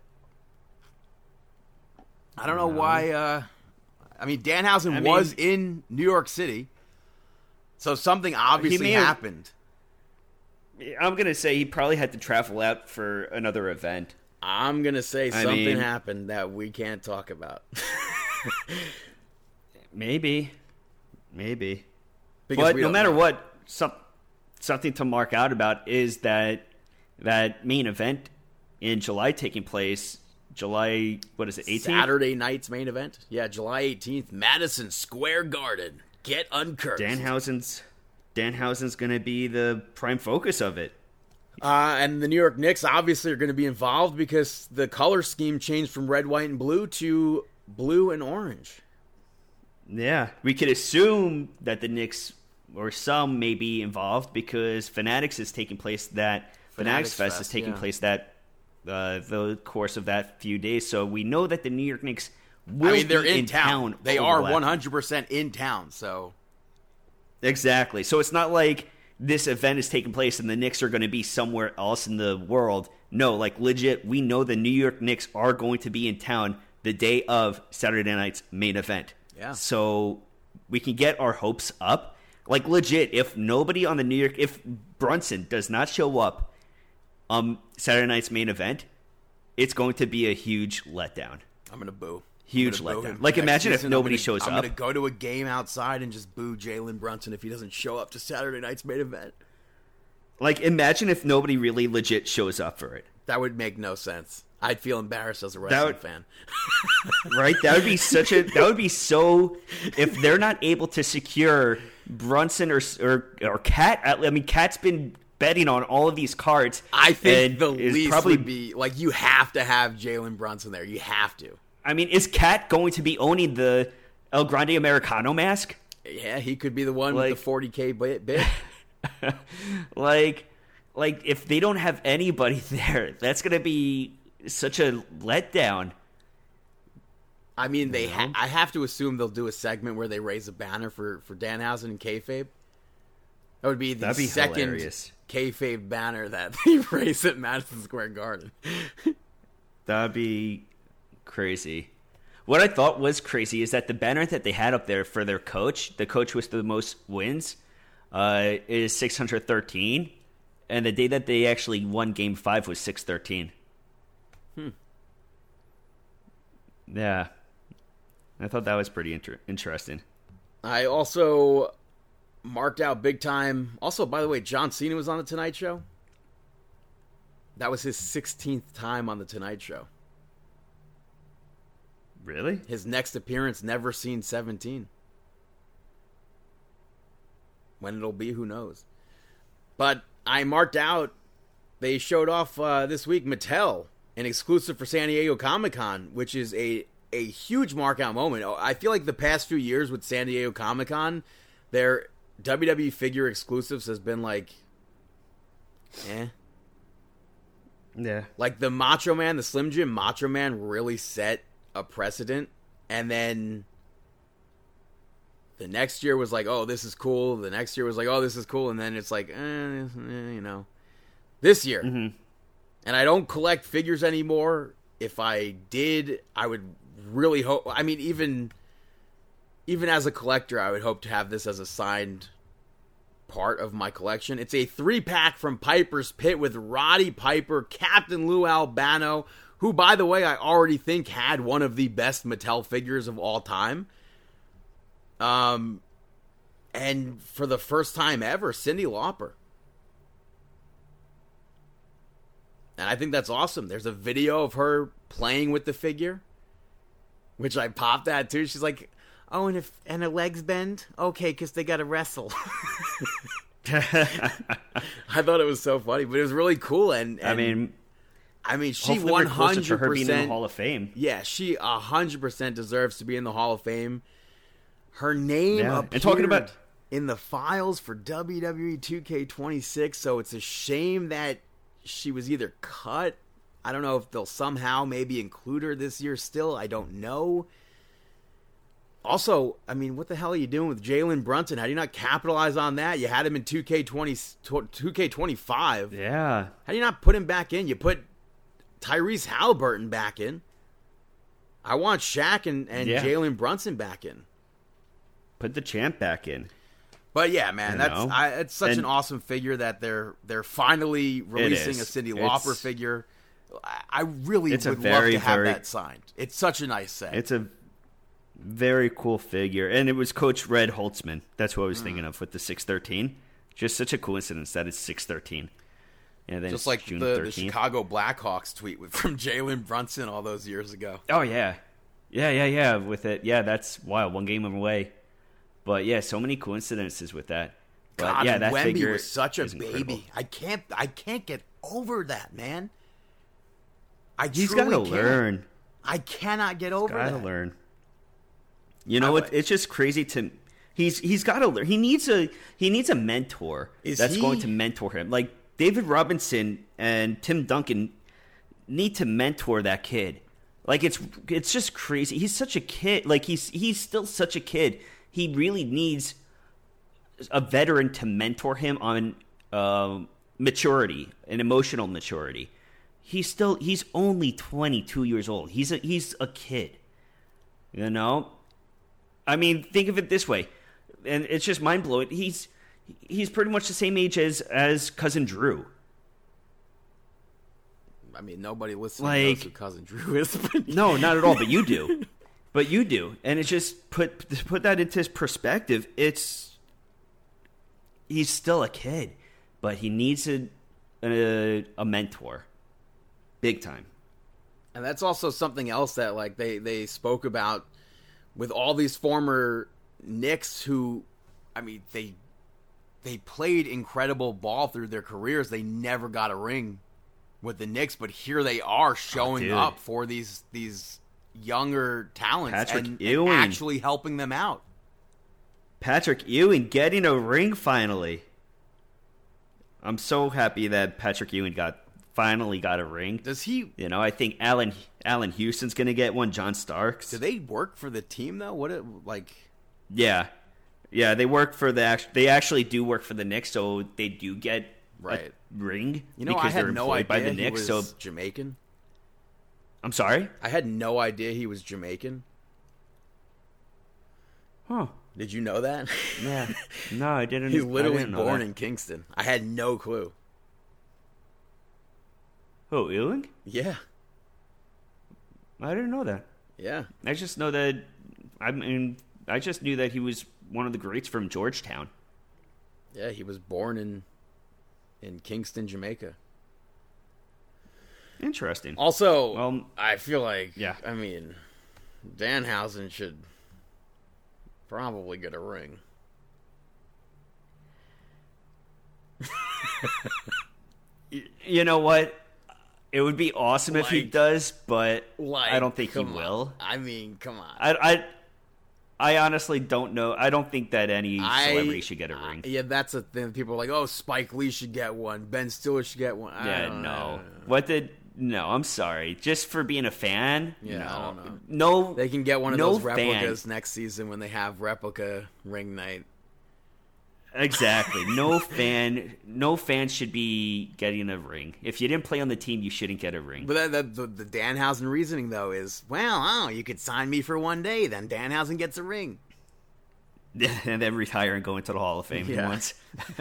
I don't know No. why. Uh, I mean, Danhausen I was mean- in New York City. So something obviously may have- happened. I'm gonna say he probably had to travel out for another event. I'm going to say I something mean- happened that we can't talk about. Maybe, maybe. Because But we no don't matter know. what, some, something to mark out about is that that main event in July taking place July, what is it, eighteenth? Saturday night's main event? Yeah, July eighteenth, Madison Square Garden. Get uncursed. Danhausen's Danhausen's going to be the prime focus of it. Uh, and the New York Knicks obviously are going to be involved because the color scheme changed from red, white, and blue to blue and orange. Yeah, we could assume that the Knicks or some may be involved because Fanatics is taking place that Fanatics, Fanatics Fest, Fest, is taking yeah. place that uh, the course of that few days. So we know that the New York Knicks will I mean, they're be in, in town. They are overlap. one hundred percent in town, so... Exactly. So it's not like this event is taking place and the Knicks are going to be somewhere else in the world. No, like legit, we know the New York Knicks are going to be in town the day of Saturday night's main event. Yeah. So we can get our hopes up. Like legit, if nobody on the New York, if Brunson does not show up on Saturday night's main event, it's going to be a huge letdown. I'm going to boo. Huge I'm gonna boo letdown. him. Like Next imagine if season, nobody I'm gonna, shows I'm up. going to go to a game outside and just boo Jalen Brunson if he doesn't show up to Saturday night's main event. Like imagine if nobody really legit shows up for it. That would make no sense. I'd feel embarrassed as a wrestling would- fan. Right? That would be such a. That would be so. If they're not able to secure Brunson or or or Cat, I mean, Cat's been betting on all of these cards. I think and the is least probably would be, like, you have to have Jalen Brunson there. You have to. I mean, is Cat going to be owning the El Grande Americano mask? Yeah, he could be the one Like- with the forty K bid. bid. like, like if they don't have anybody there, that's going to be such a letdown. I mean, they. Ha- I have to assume they'll do a segment where they raise a banner for, for Danhausen and kayfabe. That would be the That'd be second hilarious. kayfabe banner that they raise at Madison Square Garden. That'd be crazy. What I thought was crazy is that the banner that they had up there for their coach, the coach with the most wins, uh, is six hundred thirteen, and the day that they actually won Game Five was six thirteen. Hmm. Yeah, I thought that was pretty inter- interesting. I also marked out big time. Also, by the way, John Cena was on the Tonight Show. That was his sixteenth time on the Tonight Show. Really? His next appearance, never seen seventeen. When it'll be, who knows. But I marked out, they showed off uh, this week Mattel, an exclusive for San Diego Comic-Con, which is a, a huge mark-out moment. I feel like the past few years with San Diego Comic-Con, their W W E figure exclusives has been like, eh. Yeah. Like the Macho Man, the Slim Jim Macho Man really set a precedent, and then the next year was like, oh, this is cool. The next year was like, oh, this is cool, and then it's like, eh, eh, you know. This year, Mm-hmm. and I don't collect figures anymore. If I did, I would really hope. I mean, even even as a collector, I would hope to have this as a signed part of my collection. It's a three-pack from Piper's Pit with Roddy Piper, Captain Lou Albano, who, by the way, I already think had one of the best Mattel figures of all time. Um, and for the first time ever, Cyndi Lauper. And I think that's awesome. There's a video of her playing with the figure, which I popped at too. She's like, oh, and if and her legs bend? Okay, because they got to wrestle. I thought it was so funny, but it was really cool. And, and I mean, I mean, she hopefully one we're closer hundred to her being in the percent. Hall of Fame. Yeah, she one hundred percent deserves to be in the Hall of Fame. Her name Yeah, appeared and talking about- in the files for W W E two K twenty-six, so it's a shame that she was either cut. I don't know if they'll somehow maybe include her this year still. I don't know. Also, I mean, what the hell are you doing with Jalen Brunson? How do you not capitalize on that? You had him in two K twenty, two K twenty-five. Yeah. How do you not put him back in? You put Tyrese Halliburton back in. I want Shaq and, and Yeah. Jalen Brunson back in. Put the champ back in. But yeah, man, You that's know? I, it's such And- an awesome figure that they're they're finally releasing a is. Cyndi It's- Lauper figure. I, I really It's a would very, love to have very- that signed. It's such a nice set. It's a very cool figure. And it was Coach Red Holtzman. That's who I was thinking of with the six thirteen. Just such a coincidence that it's six thirteen. And then Just it's like June the, the thirteenth. Chicago Blackhawks tweet with, from Jalen Brunson all those years ago. Oh, yeah. Yeah, yeah, yeah. With it. Yeah, that's wild. One game away. But yeah, so many coincidences with that. But God, yeah, and that Wemby figure was such a is baby. incredible. I can't I can't get over that, man. I He's truly got to can't. learn. I cannot get over Got to that. learn. You know, I- it, it's just crazy to He's he's got to learn. He needs a he needs a mentor Is that's he- going to mentor him. Like David Robinson and Tim Duncan need to mentor that kid. Like it's it's just crazy. He's such a kid. Like he's he's still such a kid. He really needs a veteran to mentor him on um, maturity and emotional maturity. He's still he's only twenty-two years old. He's a he's a kid. You know? I mean, think of it this way. And it's just mind-blowing. He's he's pretty much the same age as as cousin Drew. I mean, nobody listening Like- knows who Cousin Drew is. But No, not at all, but you do. But you do. And it's just put to put that into his perspective, it's he's still a kid, but he needs a a, a mentor. Big time. And that's also something else that like they, they spoke about with all these former Knicks who, I mean, they they played incredible ball through their careers. They never got a ring with the Knicks, but here they are showing dude. up for these these younger talents Patrick and, and Ewing. actually helping them out. Patrick Ewing getting a ring finally. I'm so happy that Patrick Ewing got finally got a ring. Does he? You know, I think Allen Allen Houston's gonna get one. John Starks. Do they work for the team though? What it like? Yeah, yeah. They work for the. act- They actually do work for the Knicks, so they do get Right. a ring. You know, because I had they're no employed idea by the he Knicks. was So Jamaican. I'm sorry. I had no idea he was Jamaican. Huh? Did you know that? Yeah. No, I didn't. He's I literally didn't know born that. in Kingston. I had no clue. Oh, Ewing? Yeah, I didn't know that. yeah. I just know that. I mean, I just knew that he was one of the greats from Georgetown. Yeah, he was born in in Kingston, Jamaica. Interesting. Also, Well, I feel like, yeah. I mean, Danhausen should probably get a ring. You know what? It would be awesome if he Like- does, but Like, I don't think he come on. will. I mean, come on. I, I, I honestly don't know. I don't think that any I- celebrity should get a ring. Yeah, that's the thing. People are like, "Oh, Spike Lee should get one. Ben Stiller should get one." I yeah, don't no. know. What did? No, I'm sorry. Just for being a fan. Yeah, no. I don't know. No, They can get one of no those replicas fan. next season when they have replica ring night. Exactly. No fan. No fan should be getting a ring. If you didn't play on the team, you shouldn't get a ring. But that, that, the, the Danhausen reasoning, though, is, well, oh, you could sign me for one day, then Danhausen gets a ring. And then retire and go into the Hall of Fame Yeah. once.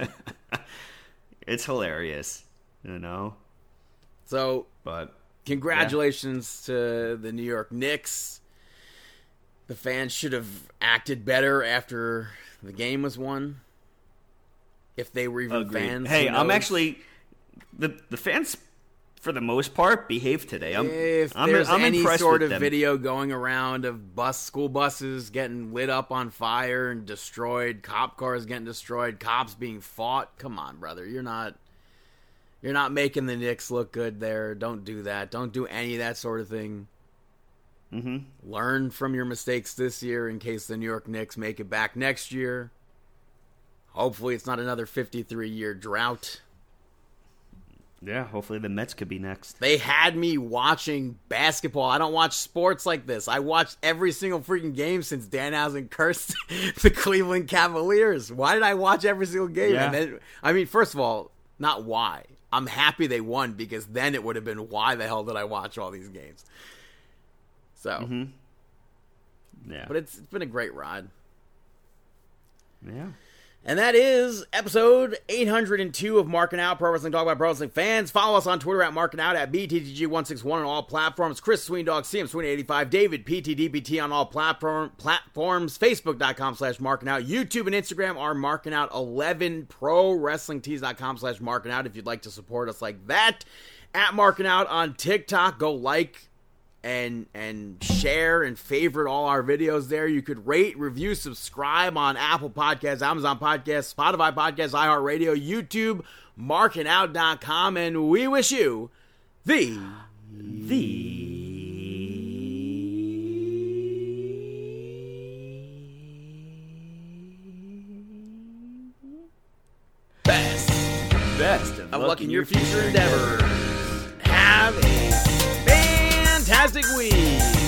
It's hilarious, you know. So, But congratulations to the New York Knicks. The fans should have acted better after the game was won. If they were even agreed. fans. Hey, who I'm knows? actually the the fans for the most part behaved today. I'm If I'm, there's I'm any impressed sort with of them. video going around of bus school buses getting lit up on fire and destroyed, cop cars getting destroyed, cops being fought, come on, brother, you're not you're not making the Knicks look good there. Don't do that. Don't do any of that sort of thing. Mm-hmm. Learn from your mistakes this year in case the New York Knicks make it back next year. Hopefully, it's not another fifty-three year drought. Yeah, hopefully the Mets could be next. They had me watching basketball. I don't watch sports like this. I watched every single freaking game since Danhausen cursed the Cleveland Cavaliers. Why did I watch every single game? Yeah. And then, I mean, first of all, not why. I'm happy they won because then it would have been why the hell did I watch all these games? So, Mm-hmm. Yeah, but it's, it's been a great ride. yeah. And that is episode eight hundred two of Marking Out, Pro Wrestling Talk by Pro Wrestling Fans. Follow us on Twitter at Marking Out, at B T T G one six one on all platforms. Chris Sweendog, C M Sweeney eighty-five, David, P T D B T on all platform, platforms. Facebook.com slash Marking Out. YouTube and Instagram are Marking Out eleven. Pro Wrestling Tees.com slash Marking Out if you'd like to support us like that. At Marking Out on TikTok, go like and and share and favorite all our videos there. You could rate, review, subscribe on Apple Podcasts, Amazon Podcasts, Spotify Podcasts, iHeartRadio, YouTube, marking out dot com, and we wish you the The best of luck in your future endeavors. Have a fantastic week.